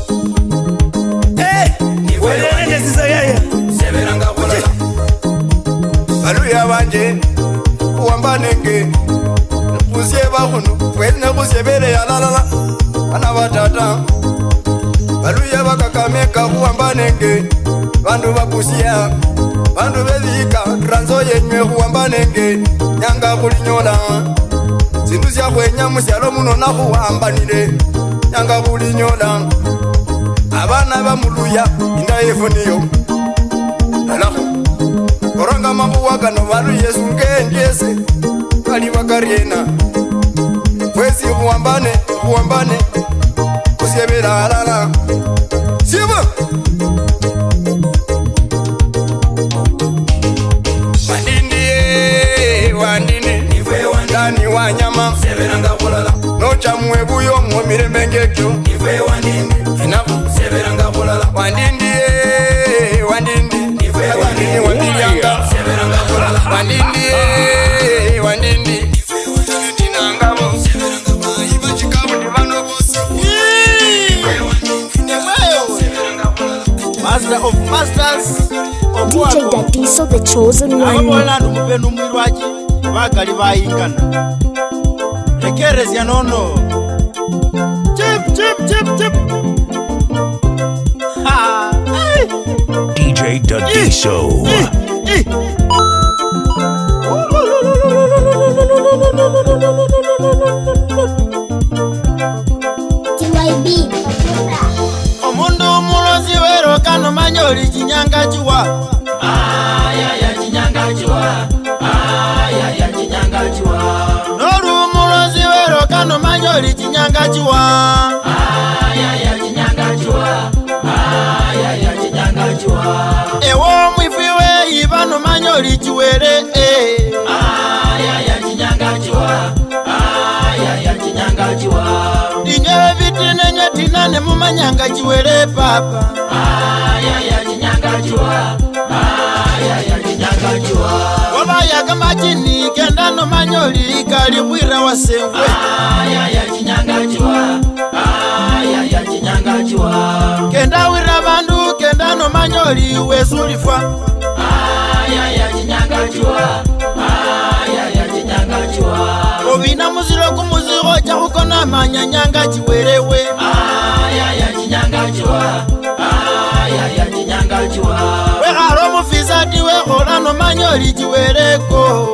Speaker 1: welelende ziza yaya
Speaker 10: seberanga bulala baluya banje kuwambanenge nukuzie bahunu kwene kusebere yalalala bana batata baluya bakakameka kuwambanenge bandu bakusia bandu belika ranzo yenywe kuwambanenge nyanga kulinyola zindu zyakwenya musyalo muno nakuwambanire nyanga kulinyola abana bamuluya indayefuniyo alafu koranga makuwa kano balu yesu ngendyese kali bakariena kwezi kuwambane kusyebera alala siba wandini wanyama seberanga bulala nocha mwebuyo mwomire mengekyo iwe wandini inafu seberanga bulala wandindi wandiyanga seberanga bulala wandindi nangabo seberanga baiba chikabu ndivano bosi
Speaker 4: Master of masters
Speaker 2: DJ Dadiso, the chosen one.
Speaker 4: abamolanda umupenu mwirwaji bagali bayingana rekerezya nono chip ha
Speaker 3: DJ Dadiso.
Speaker 4: omundu umulozi wero kano manyoli chinyanga chiwa chinyanga chiwa noru umulozi wero kano manyoli chinyanga chiwa ewo mwifiwe ibano manyoli chiwere dinyewe vitinenye tinane mumanyanga chiwere papa obayaga machini kendano manyoli kali bwira wasengwe kenda wira bandu kendano manyoli wesulifwa obina muziro kumuziro chakukona manyanyanga chiwerewe weharo mufisati wehorano manyoli chiwereko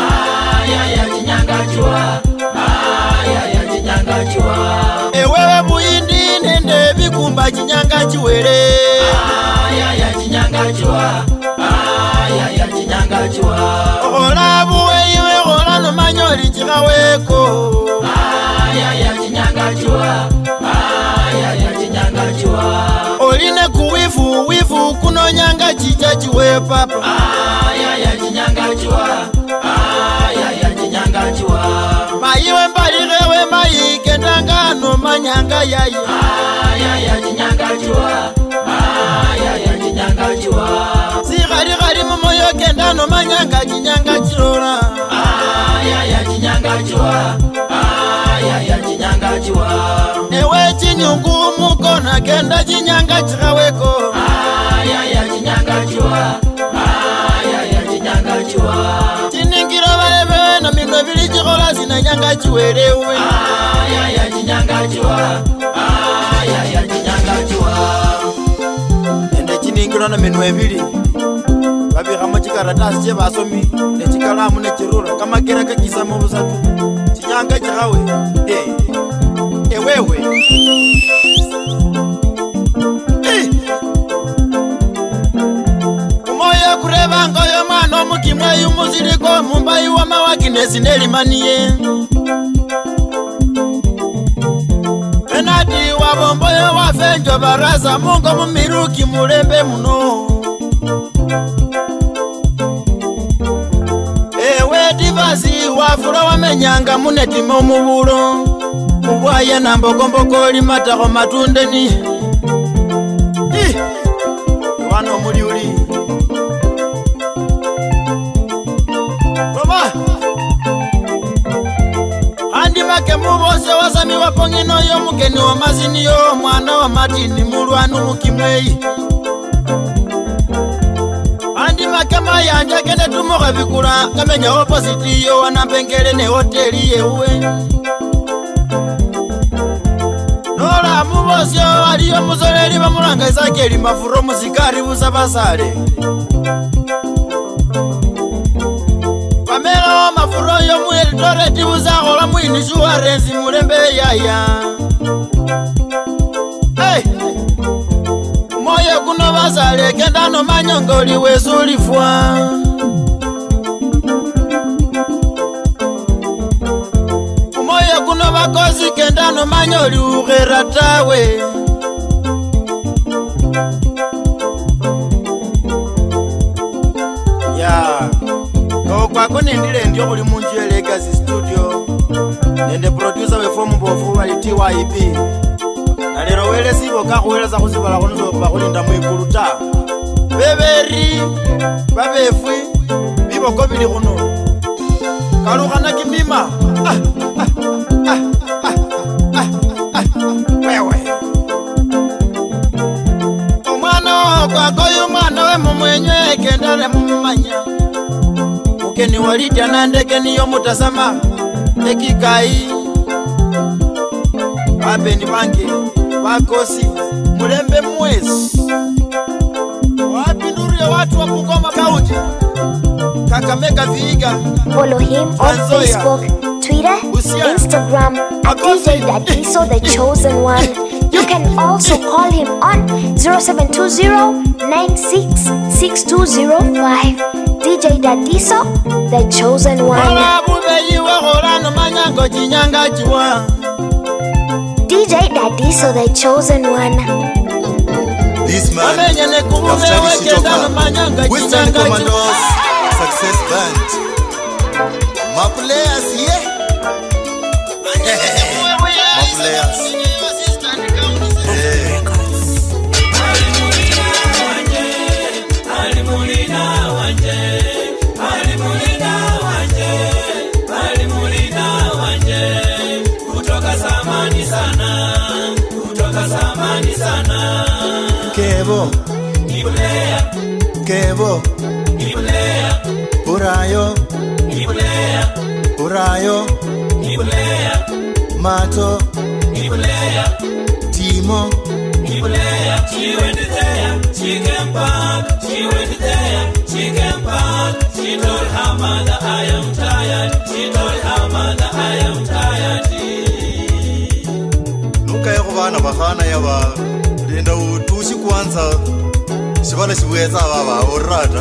Speaker 4: ewewe buyindi nende bikumba chinyanga chiwere ohola buweiwe horano manyoli chikaweko oline kuwifu kunonyanga chicha chiwe papa mayiwe mbalirewe mayi kendangano manyanga yayi sighalighali mumoyo kendano manyanga chinyanga chirora ewe chinyungu mukona kenda chinyanga chikaweko chiningiro balebewe na minwe bili chikola zina nyanga chiwerewe ende chiningiro na minwe bili babihamo chikaratasi chebasomi nechikalamu nechirura kamakera kakisa mubusatu chinyanga chikawe ewewe umoyo kureba ngoyo mwana omukimwa yumuziriko mumbayi wamawakinesi nelimaniye enati wabomboyo wafenjo baraza mungo mumiruki mulembe muno ewe divasi wafula wamenyanga munetima omubulo mubwaya nambokomboko limatako matundeni wana omuliuli
Speaker 11: bake mubose wasami wapongeno yo mugeni wa mazini yo mwana wa matini mulwanu mukimweyi andi makama yanje kene tumoga bikula kamenya opposite yo wanambengele ne hoteli yewe nola mubose aliyo muzoleli bamulanga izakeli mafuro muzikari busabasale pamela mafuro yo muelitoreti buzakola mwini shuwarenzi mulembe yaya hey. Moyo kuno basale kendano manyongoli wesulifwa Moyo kuno bakozi kendano manyoli ugeratawe ya kwa kone ndile ndio kuli munju ya Legacy Studio nende producer we form bofu wali TYP nalero wele sibo kakuweleza kuzibala kunuzo bakulinda mwikuluta beberi babefwi bibo kobili kuno kalukana kimima wewe omwana kwakoyo mwana we mumwenywe kendale mumanya mukeni walidya nandeke niyo mutasama ekikai abeni bange bakosi mulembe mwezi wapindurie watu wa Bungoma County Kakamega Vihiga.
Speaker 2: Follow him on Facebook, Twitter, Instagram at DJ Dadiso the Chosen One. You can also call him on 0720-966205. DJ Dadiso the Chosen One. DJ Dadiso the Chosen One.
Speaker 12: This man, Afshadi Shitoka, Western Commandos, Success Band. My players, yeah. My players. Kevo, Kevo, Urayo, Urayo, Mato, Timo, she went there, she came back, she went there, she came back. She told her mother, I am tired. She told her mother, I am tired. Nuka ya kubana bahana ya ba linda utushi kwanza shibala shiweza baba orata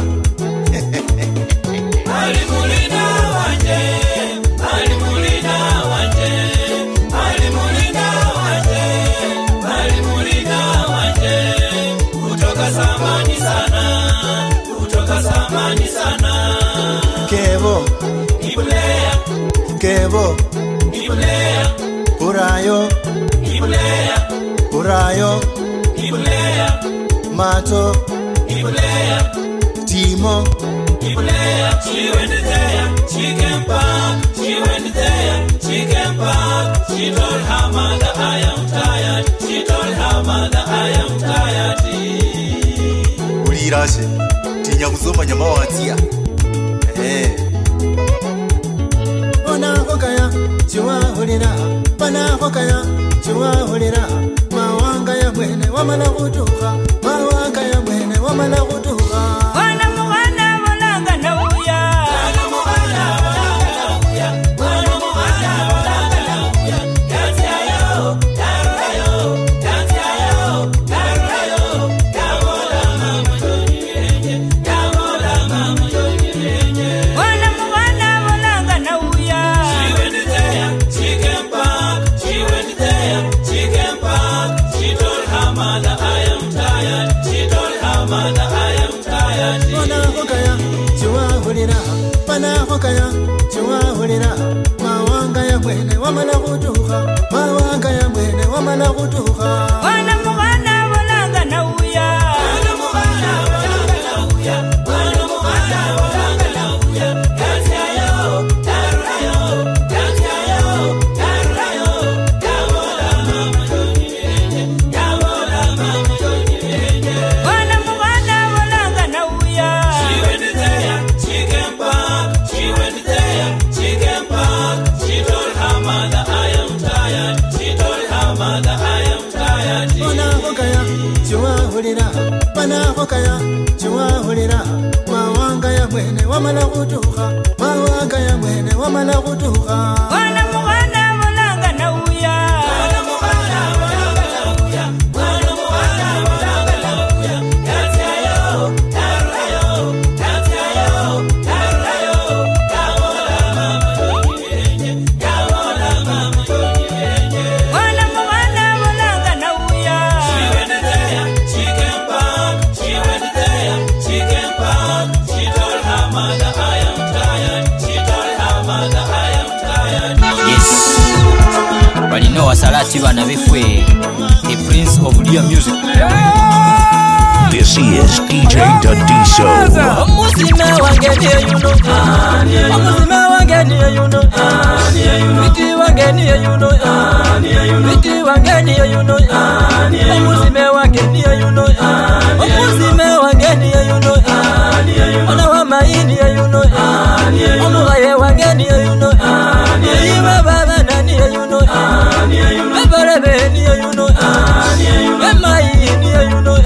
Speaker 12: Alimulina wanje Alimulina wanje Alimulina wanje Alimulina wanje kutoka zamani sana kutoka zamani sana Kevo Ibulea Kevo Ibulea Urayo Ibulea Urayo Ibulea Mato Ibulea Timo Ibulea. She went there, she came back. She went there, she came back. She told her mother, I am tired. She told her mother, I am tired. Ulirashe tinya kuzoma nyama watia Ona hokaya chiwa hulira Pana hokaya chiwa hulira Mawanga ya mwene wamala kutuka Mawanga ya mwene wamala kutuka Wana mwana mulanga na uya Wana mwana mulanga na uya Wana mwana mulanga na uya Dansi ayo, daruayo Dansi ayo, daruayo Damola mama joni mirenye Damola mama joni mirenye Wana mwana mulanga na uya She went there, she came back She went there, she came back She told her mother, I am tired She told her mother, I am tired Pana hokaya, chiwa hulira Pana hokaya, chiwa hulira Mawanga ya mwene wamala kutuka Mawanga ya mwene wamala kutuka Wana mwana mulanga na uya Wana mwana mulanga na uya Wana mwana mulanga na uya Dansi ayo, daruayo Dansi ayo, daruayo hokaya chiwahulira mawanga ya mwene wamala kutuha mawanga ya mwene wamala kutuha
Speaker 6: Wana muhana mulanga na uya Wana muhana mulanga na uya Wana muhana mulanga na uya Yatiayo, taruayo, yatiayo, taruayo Kamola mama yonirenye, kamola mama yonirenye Wana muhana mulanga na uya She went there, she came back She went there, she came back She told her mother I am tired She told her mother I am tired
Speaker 13: Yes, balino wasalati bana bifwe the prince of Ria music.
Speaker 3: This is DJ Dadiso.
Speaker 6: Musime wangeni you know. Musime wangeni you know. Viti wangeni you know. Viti wangeni you know. Musime wangeni you know. Musime wangeni you know. Ona wa maini you know. Omugaye wangeni you know. Iwe baba nani you know. Bebere beni you know. Emaini you know.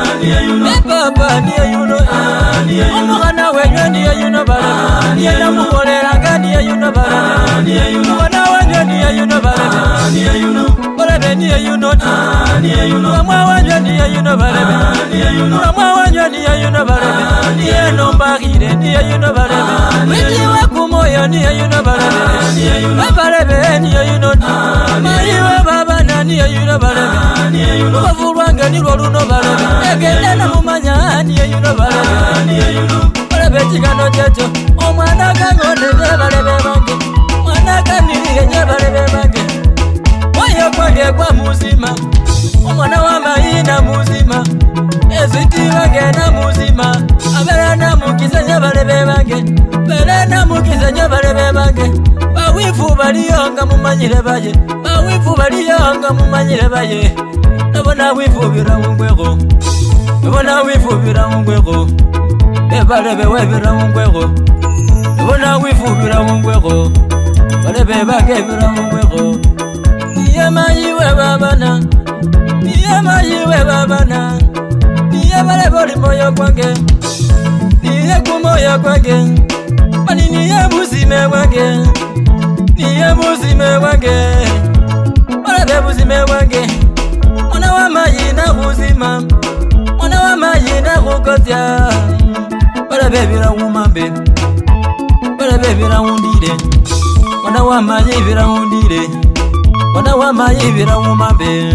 Speaker 6: Papa niye you know. Omugana wenye niye you know bara. Niye namukolera nga niye you know bara. Omugana wenye niye you know bara. Niye you know. Barebe niye you know. Niye you know. Mwa wenye niye you know bara. Niye you know. Mwa wenye niye you know bara. Niye nombagire niye you know bara. Witi wakumoyo niye you know bara. Niye you know. Barebe niye you know. Mariwe baba na niye you know bara. Niye you know. Wafurwanga ni lwaluno bara. Egenda na mumanya niye you know bara. Niye you know. Barebe chikano checho. Omwana kangonde barebe bange. Mwana kanirige barebe bange. Moyo kwange kwa muzima. Omwana wa maina muzima. Eziti bange na muzima. Abera na mukizanya barebe bange. Bera na mukizanya barebe bange. Bawifu baliyonga mumanyire baye. Bawifu baliyonga mumanyire baye. Nabona wifu bira mungwego. Nabona wifu bira mungwego. Ebarebe webira mungwego. Nabona wifu bira mungwego. Barebe bange bira mungwego. Niye mayiwe babana. Niye mayiwe babana. Niye barebe moyo kwange. Niye kumoyo kwange. Mani niye buzime wange. Niye buzime wange. Barebe buzime wange. Mwana wa mayi na buzima. Mwana wa mayi na kukozya. Barebe bira umambe. Barebe bira undire. Mwana wa mayi bira undire. Mwana wa mayi bira umambe.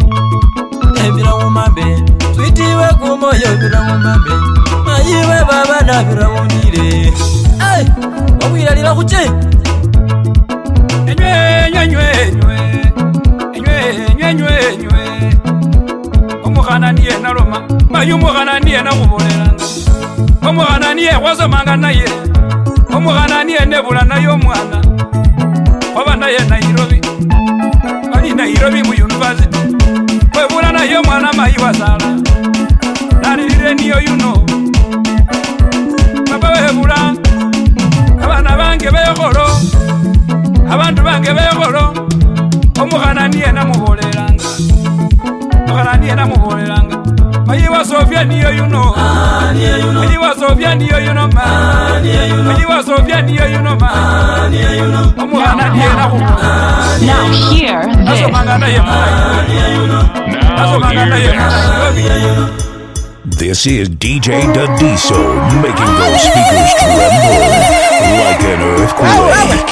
Speaker 6: Bira umambe. Twitiwe kumoyo bira umambe. Mayiwe baba na bira undire. Ay, wabwira lira kuche.
Speaker 8: Enywe nywe nywe. Enywe nywe nywe nywe. Omukhana niye naloma. Mayu mukhana niye nakuboleranga. Omukhana niye wasomanga naye. Omukhana niye nebula naye omwana. Waba naye Nairobi. Bali Nairobi mu university. Webula naye omwana mayi wasala. Nalirire niyo you know. Baba webula. Abana bange beyogolo. Abantu bange beyogolo. Omukhana niye namuboleranga. Omukhana niye namuboleranga. Mayi wa Sofia niyo you know. Mayi wa Sofia niyo you know ma. Mayi wa Sofia niyo you know ma. Omukhana niye namuboleranga.
Speaker 14: Now hear this.
Speaker 8: Asomanga naye
Speaker 3: This is DJ Dadiso, making those speakers tremble like an earthquake.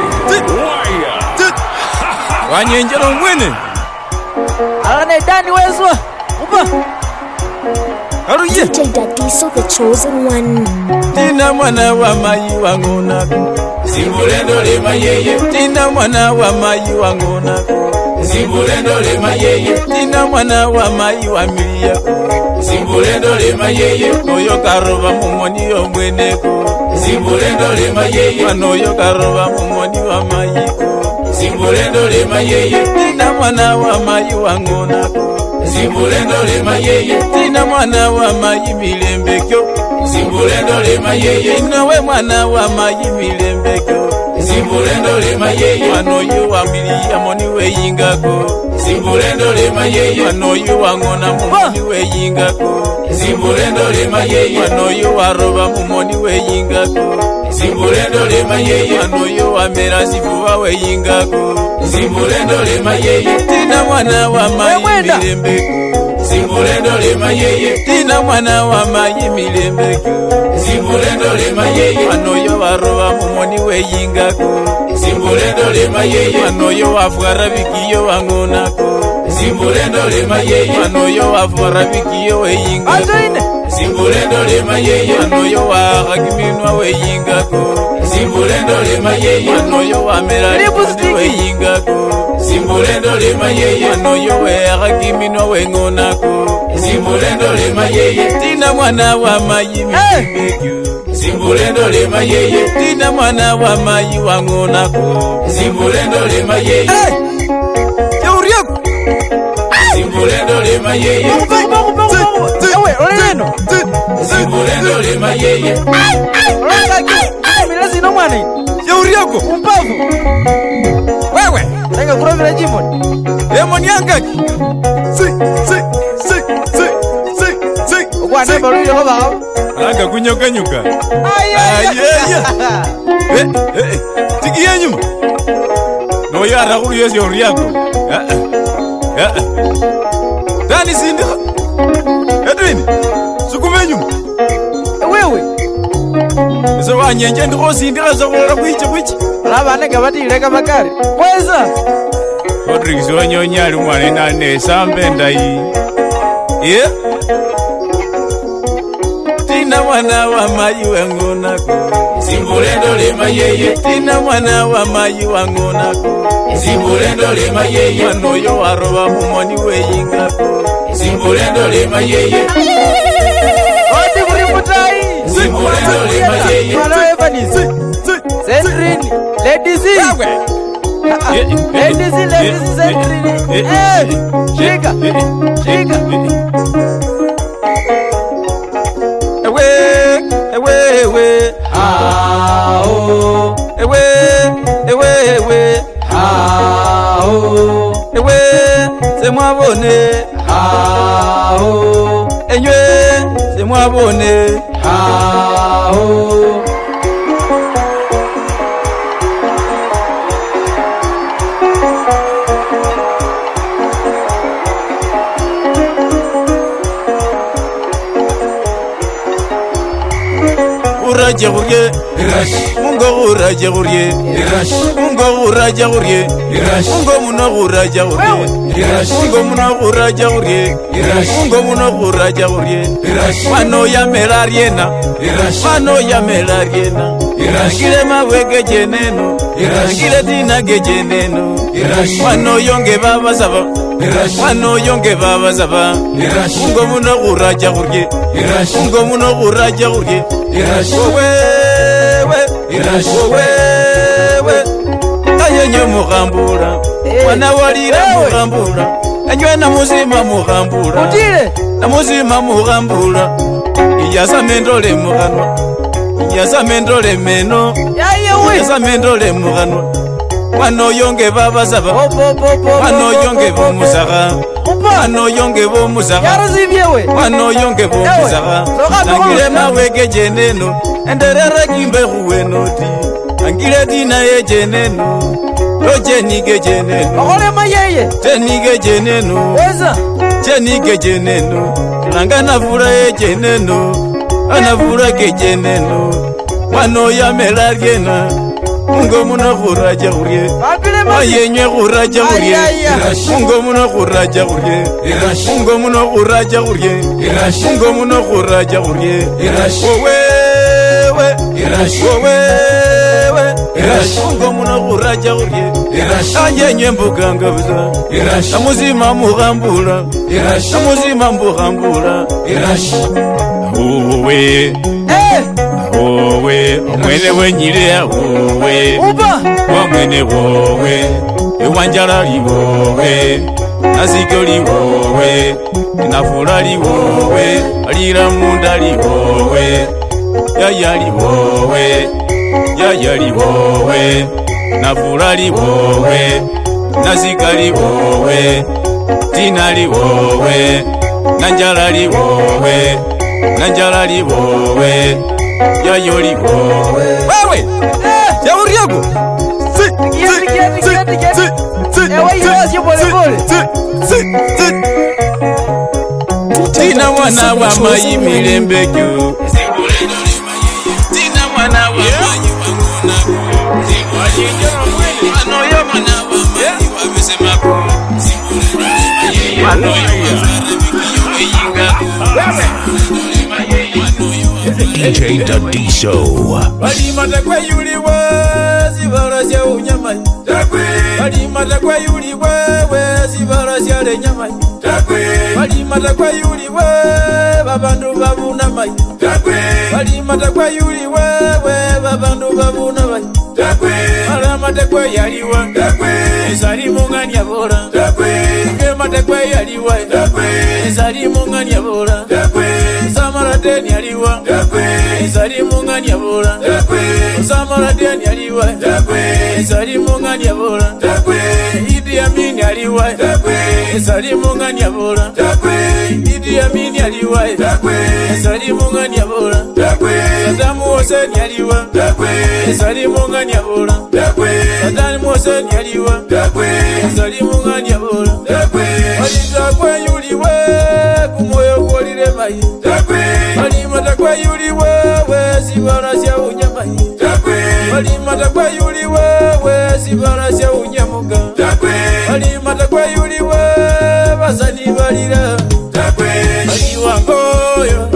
Speaker 8: Wanyenjero mwene.
Speaker 6: Ane dani wezwa. Upa.
Speaker 8: Haruye.
Speaker 2: DJ Dadiso, the chosen one.
Speaker 8: Tina mwana wa mayi wangu nako. Simbulendo lema yeye. Tina mwana wa mayi wangu nako. Simbulendo lema yeye. Tina mwana wa mayi wa milia. Simbulendo lema yeye. Noyo karoba mumoni yo mweneko. Simbulendo lema yeye. Noyo karoba mumoni wa mayiko. Simbulendo lema yeye. Tina mwana wa mayi wangu nako. Simbulendo lema yeye. Tina mwana wa mayi milembekyo. Simbulendo lema yeye. Nawe mwana wa mayi milembekyo. Simbulendo lema mayeye wano yu wambiliya moni weyingako Zimbulendo le mayeye wano yu wangona mumoni weyingako Zimbulendo le mayeye wano yu waroba mumoni weyingako Zimbulendo le mayeye wano yu wamera sifuwa weyingako Zimbulendo le mayeye tina mwana wa mayi milembeko Zimbulendo le mayeye tina mwana wa mayi milembeko Zimbulendo le mayeye wano yu waroba mumoni weyingako Zimbulendo le mayeye wano yu wafwara bikiyo wangonako Zimbulendo le mayeye wano yu wafwara bikiyo weyingako Zimbulendo le mayeye wano yu wakakiminwa weyingako Zimbulendo le mayeye wano yu wamera weyingako Zimbulendo le mayeye wano yu wakakiminwa wengonako Zimbulendo le mayeye tina mwana wa mayi milembeko Zimbulendo le mayeye tina mwana wa mayi wangonako Zimbulendo le mayeye Yauriako Zimbulendo le mayeye Ewe oleno Zimbulendo le mayeye Mira sino mwana Yauriako umpavu Wewe Tenga kurovira jimoni Lemoni yangaki Ukwane balu yoho bao Anga kunyoka nyuka Tikiye nyuma No yara kuru yesi yoriako Tani sindika Edwini Sukume nyuma Wewe Iso wanyenje ndiko sindika Sokola kuichi Labane kabati ileka makari Kweza Rodrick Zonyonyali mwane nane Sambenda hii Yeah Tina mwana wa mayi wangonako Zimbulendo le mayeye tina mwana wa mayi wangonako Zimbulendo le mayeye wano yu waroba mumoni weyingako Zimbulendo le mayeye Odi murimutai Zimbulendo le mayeye Malo Evanisi Sendrini Ladies Ladies Sendrini Shika Ewe Ao Ewe Ao Ewe C'est moi bonnet Ao Enywe C'est moi bonnet Ao Uraje gurye Mungo uraje gurye Mungo uraje gurye Mungo muno uraje gurye Mungo muno uraje gurye Mungo muno uraje gurye Mano ya melariena Mano ya melariena Ngile mawege jeneno Ngile dina gejeneno Mano yonge baba saba Mano yonge baba saba Mungo muno uraje gurye Mungo muno uraje gurye Wewe Ayenye mughambura Wana walira mughambura Anywe na muzima mughambura Na muzima mughambura Iyasa mendole mughanwa Iyasa mendole meno Iyasa mendole mughanwa Wano yonge baba saba Wano yonge bo musaka Wano yonge bo musaka Wano yonge bo musaka Nangile mawege jeneno Enderere kimbe huwenoti Angile dina ye jeneno Oje nige jeneno Ogole mayeye Tenige jeneno Tenige jeneno Nanga navura ye jeneno Anavura ke jeneno Wano ya melariena Mungo muno kuraja gurye Ayenywe kuraja gurye Mungo muno kuraja gurye Mungo muno kuraja gurye Mungo muno kuraja gurye Wewe Mungo muno kuraja gurye Ayenywe mbuganga buza Namuzima mughambura Namuzima mbughambura Owe Owe Omwene wenyire owe Omwene wowe Ewanjala li wowe Naziko li wowe Nafula li wowe Alira munda li wowe Yaya li wowe Yaya li wowe Navulali wowe, Nazikali wowe, Tinali wowe, Nanjalali wowe, Nanjalali wowe, Yayoli wowe. Wewe! Shauri yako! Tina mwana wa mayi milembe juu. Tina mwana wa mayi wangona ku. Ano yo mwana wa mayi wamesema ku. Ano yo
Speaker 3: DJ Dadiso.
Speaker 8: Walimata kwa yuli wazi barasya unyamai. Walimata kwa yuli wazi barasya le nyamai. Walimata kwa yuli babandu babuna mai. Walimata kwa yuli babandu babuna mai. Walimata kwa yaliwa Isari mungani abora. Walimata kwa yaliwa Isari mungani abora. Samara deni aliwa Isari mungani abora. Samara deni aliwa Isari mungani abora. Idi Amin aliwa Isari mungani abora. Idi Amin aliwa Isari mungani abora. Saddam Hussein aliwa Isari mungani abora. Saddam Hussein aliwa Isari mungani abora. Walita kwa yuliwe kumoyo kolile mai. Walimata kwa yuliwe sibarasya unyamai. Walimata kwa yuliwe sibarasya unyamuga. Walimata kwa yuliwe basani balira. Waliwangoyo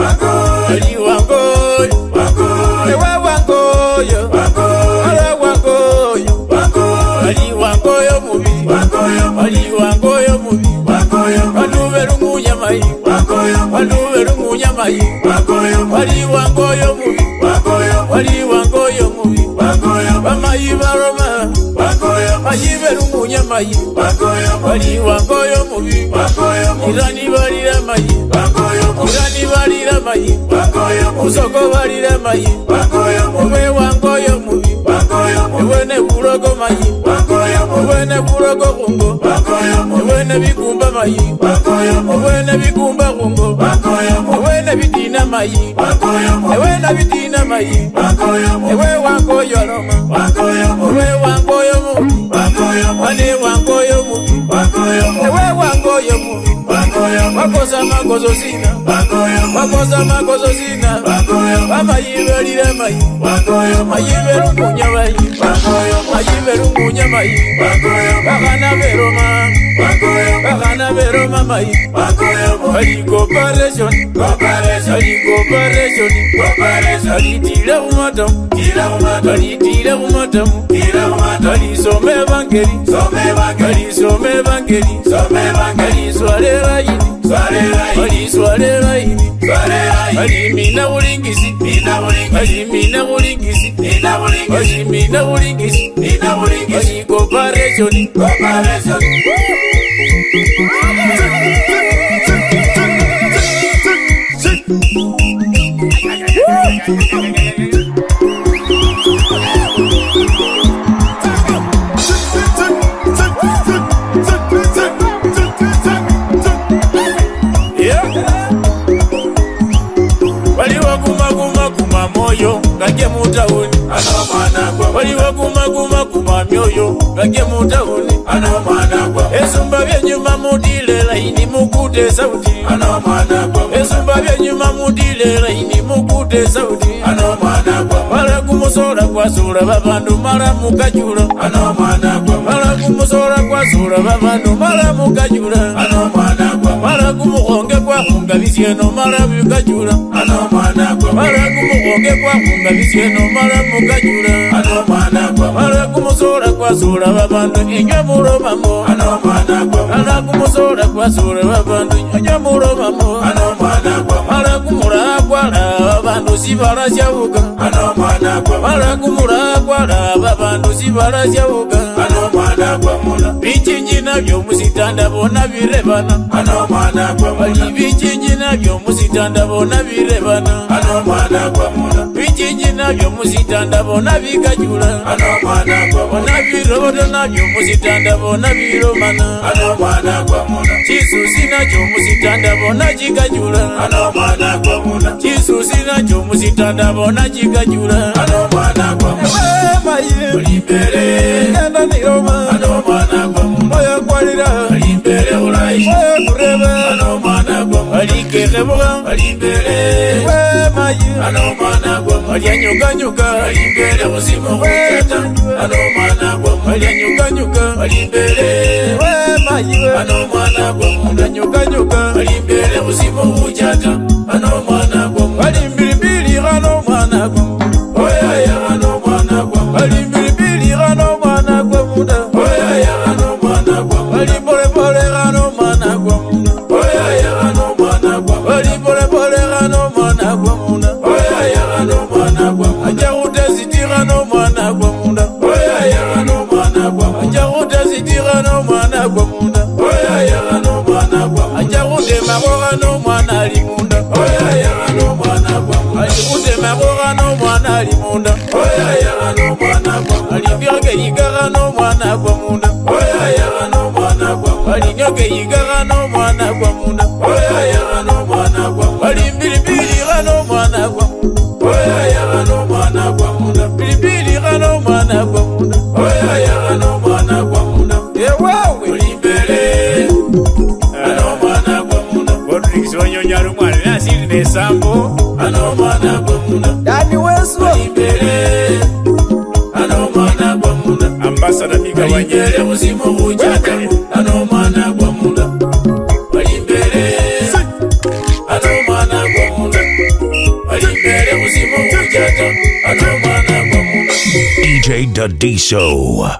Speaker 8: Waliwangoyo Ewa wangoyo Ala wangoyo Waliwangoyo mubi Waliwangoyo mubi Wanuveru munyamai Wanuveru munyamai Waliwangoyo mubi Waliwangoyo mubi Bamayi baroma Mayiveru munyamai Waliwangoyo mubi Irani balira mayi Irani balira mayi Usoko balira mayi Ewe wangoyo mubi Ewe ne burogo mayi Ewe ne burogo kungo Ewe ne bikumba mayi Ewe ne bikumba kungo Ewe ne bitina mayi Ewe ne bitina mayi Ewe wangoyo roma Ewe wangoyo mubi Wane wangoyo mubi Ewe wangoyo mubi Wakosa makozo sina Wakosa makozo sina Wamayibelile mayi Mayiberu munyamayi Mayiberu munyamayi Bakana beroma Bakana beroma mayi Wali cooperation Wali cooperation Wali tira umatamu Wali tira umatamu Wali some evangeli Wali some evangeli Wali swale raini Wali swale raini Wali mina ulingisi Wali mina ulingisi Wali mina ulingisi Wali cooperation moyo gake mutauni waliwo kuma myoyo gake mutauni esumba byenyuma mudile laini mukute sauti esumba byenyuma mudile laini mukute sauti mala kumusora kwasura babandu mala mukajura mala kumusora kwasura babandu mala mukajura mala kumuhonge kwahunga bisyeno mala bikajura mala kumuhonge kwahunga bisyeno mala mukajura mala kumusora kwasura babandu inywe muromamo mala kumusora kwasura babandu inywe muromamo mala kumurakwala babandu sibarasyabuka mala kumurakwala babandu sibarasyabuka bichinji nabyo musitanda bona birebana bichinji nabyo musitanda bona birebana bichinji nabyo muzitanda bona bigajula bona biroboto nabyo muzitanda bona biromana kisusi nakyo muzitanda bona kigajula kisusi nakyo muzitanda bona kigajula genda niroma oya kwalira oya kureba alikerebuga alyanyuganyuga alyanyuganyuga alimbilibili gano mwana gwo alimbilibili gano mwana gwo muda alipolepole gano mwana gwo muda alipolepole gano mwana gwo muda ajagutezitira no mwana gwo muda ajagutezitira no mwana gwo muda ajagutemagoga no mwana ali munda ajagutemagoga no mwana ali munda alinyoge yigaga no mwana gwo muda alinyoge yigaga no mwana gwo muda alimbilibili gano mwana gwo bilibili gano mwana gwo muda ewawe Rodrigues wanyonyara umwana nasiri nesambo dani wesu ambasada miga wanyere muzimu hujata mwana gwa muda
Speaker 3: DJ Dadiso.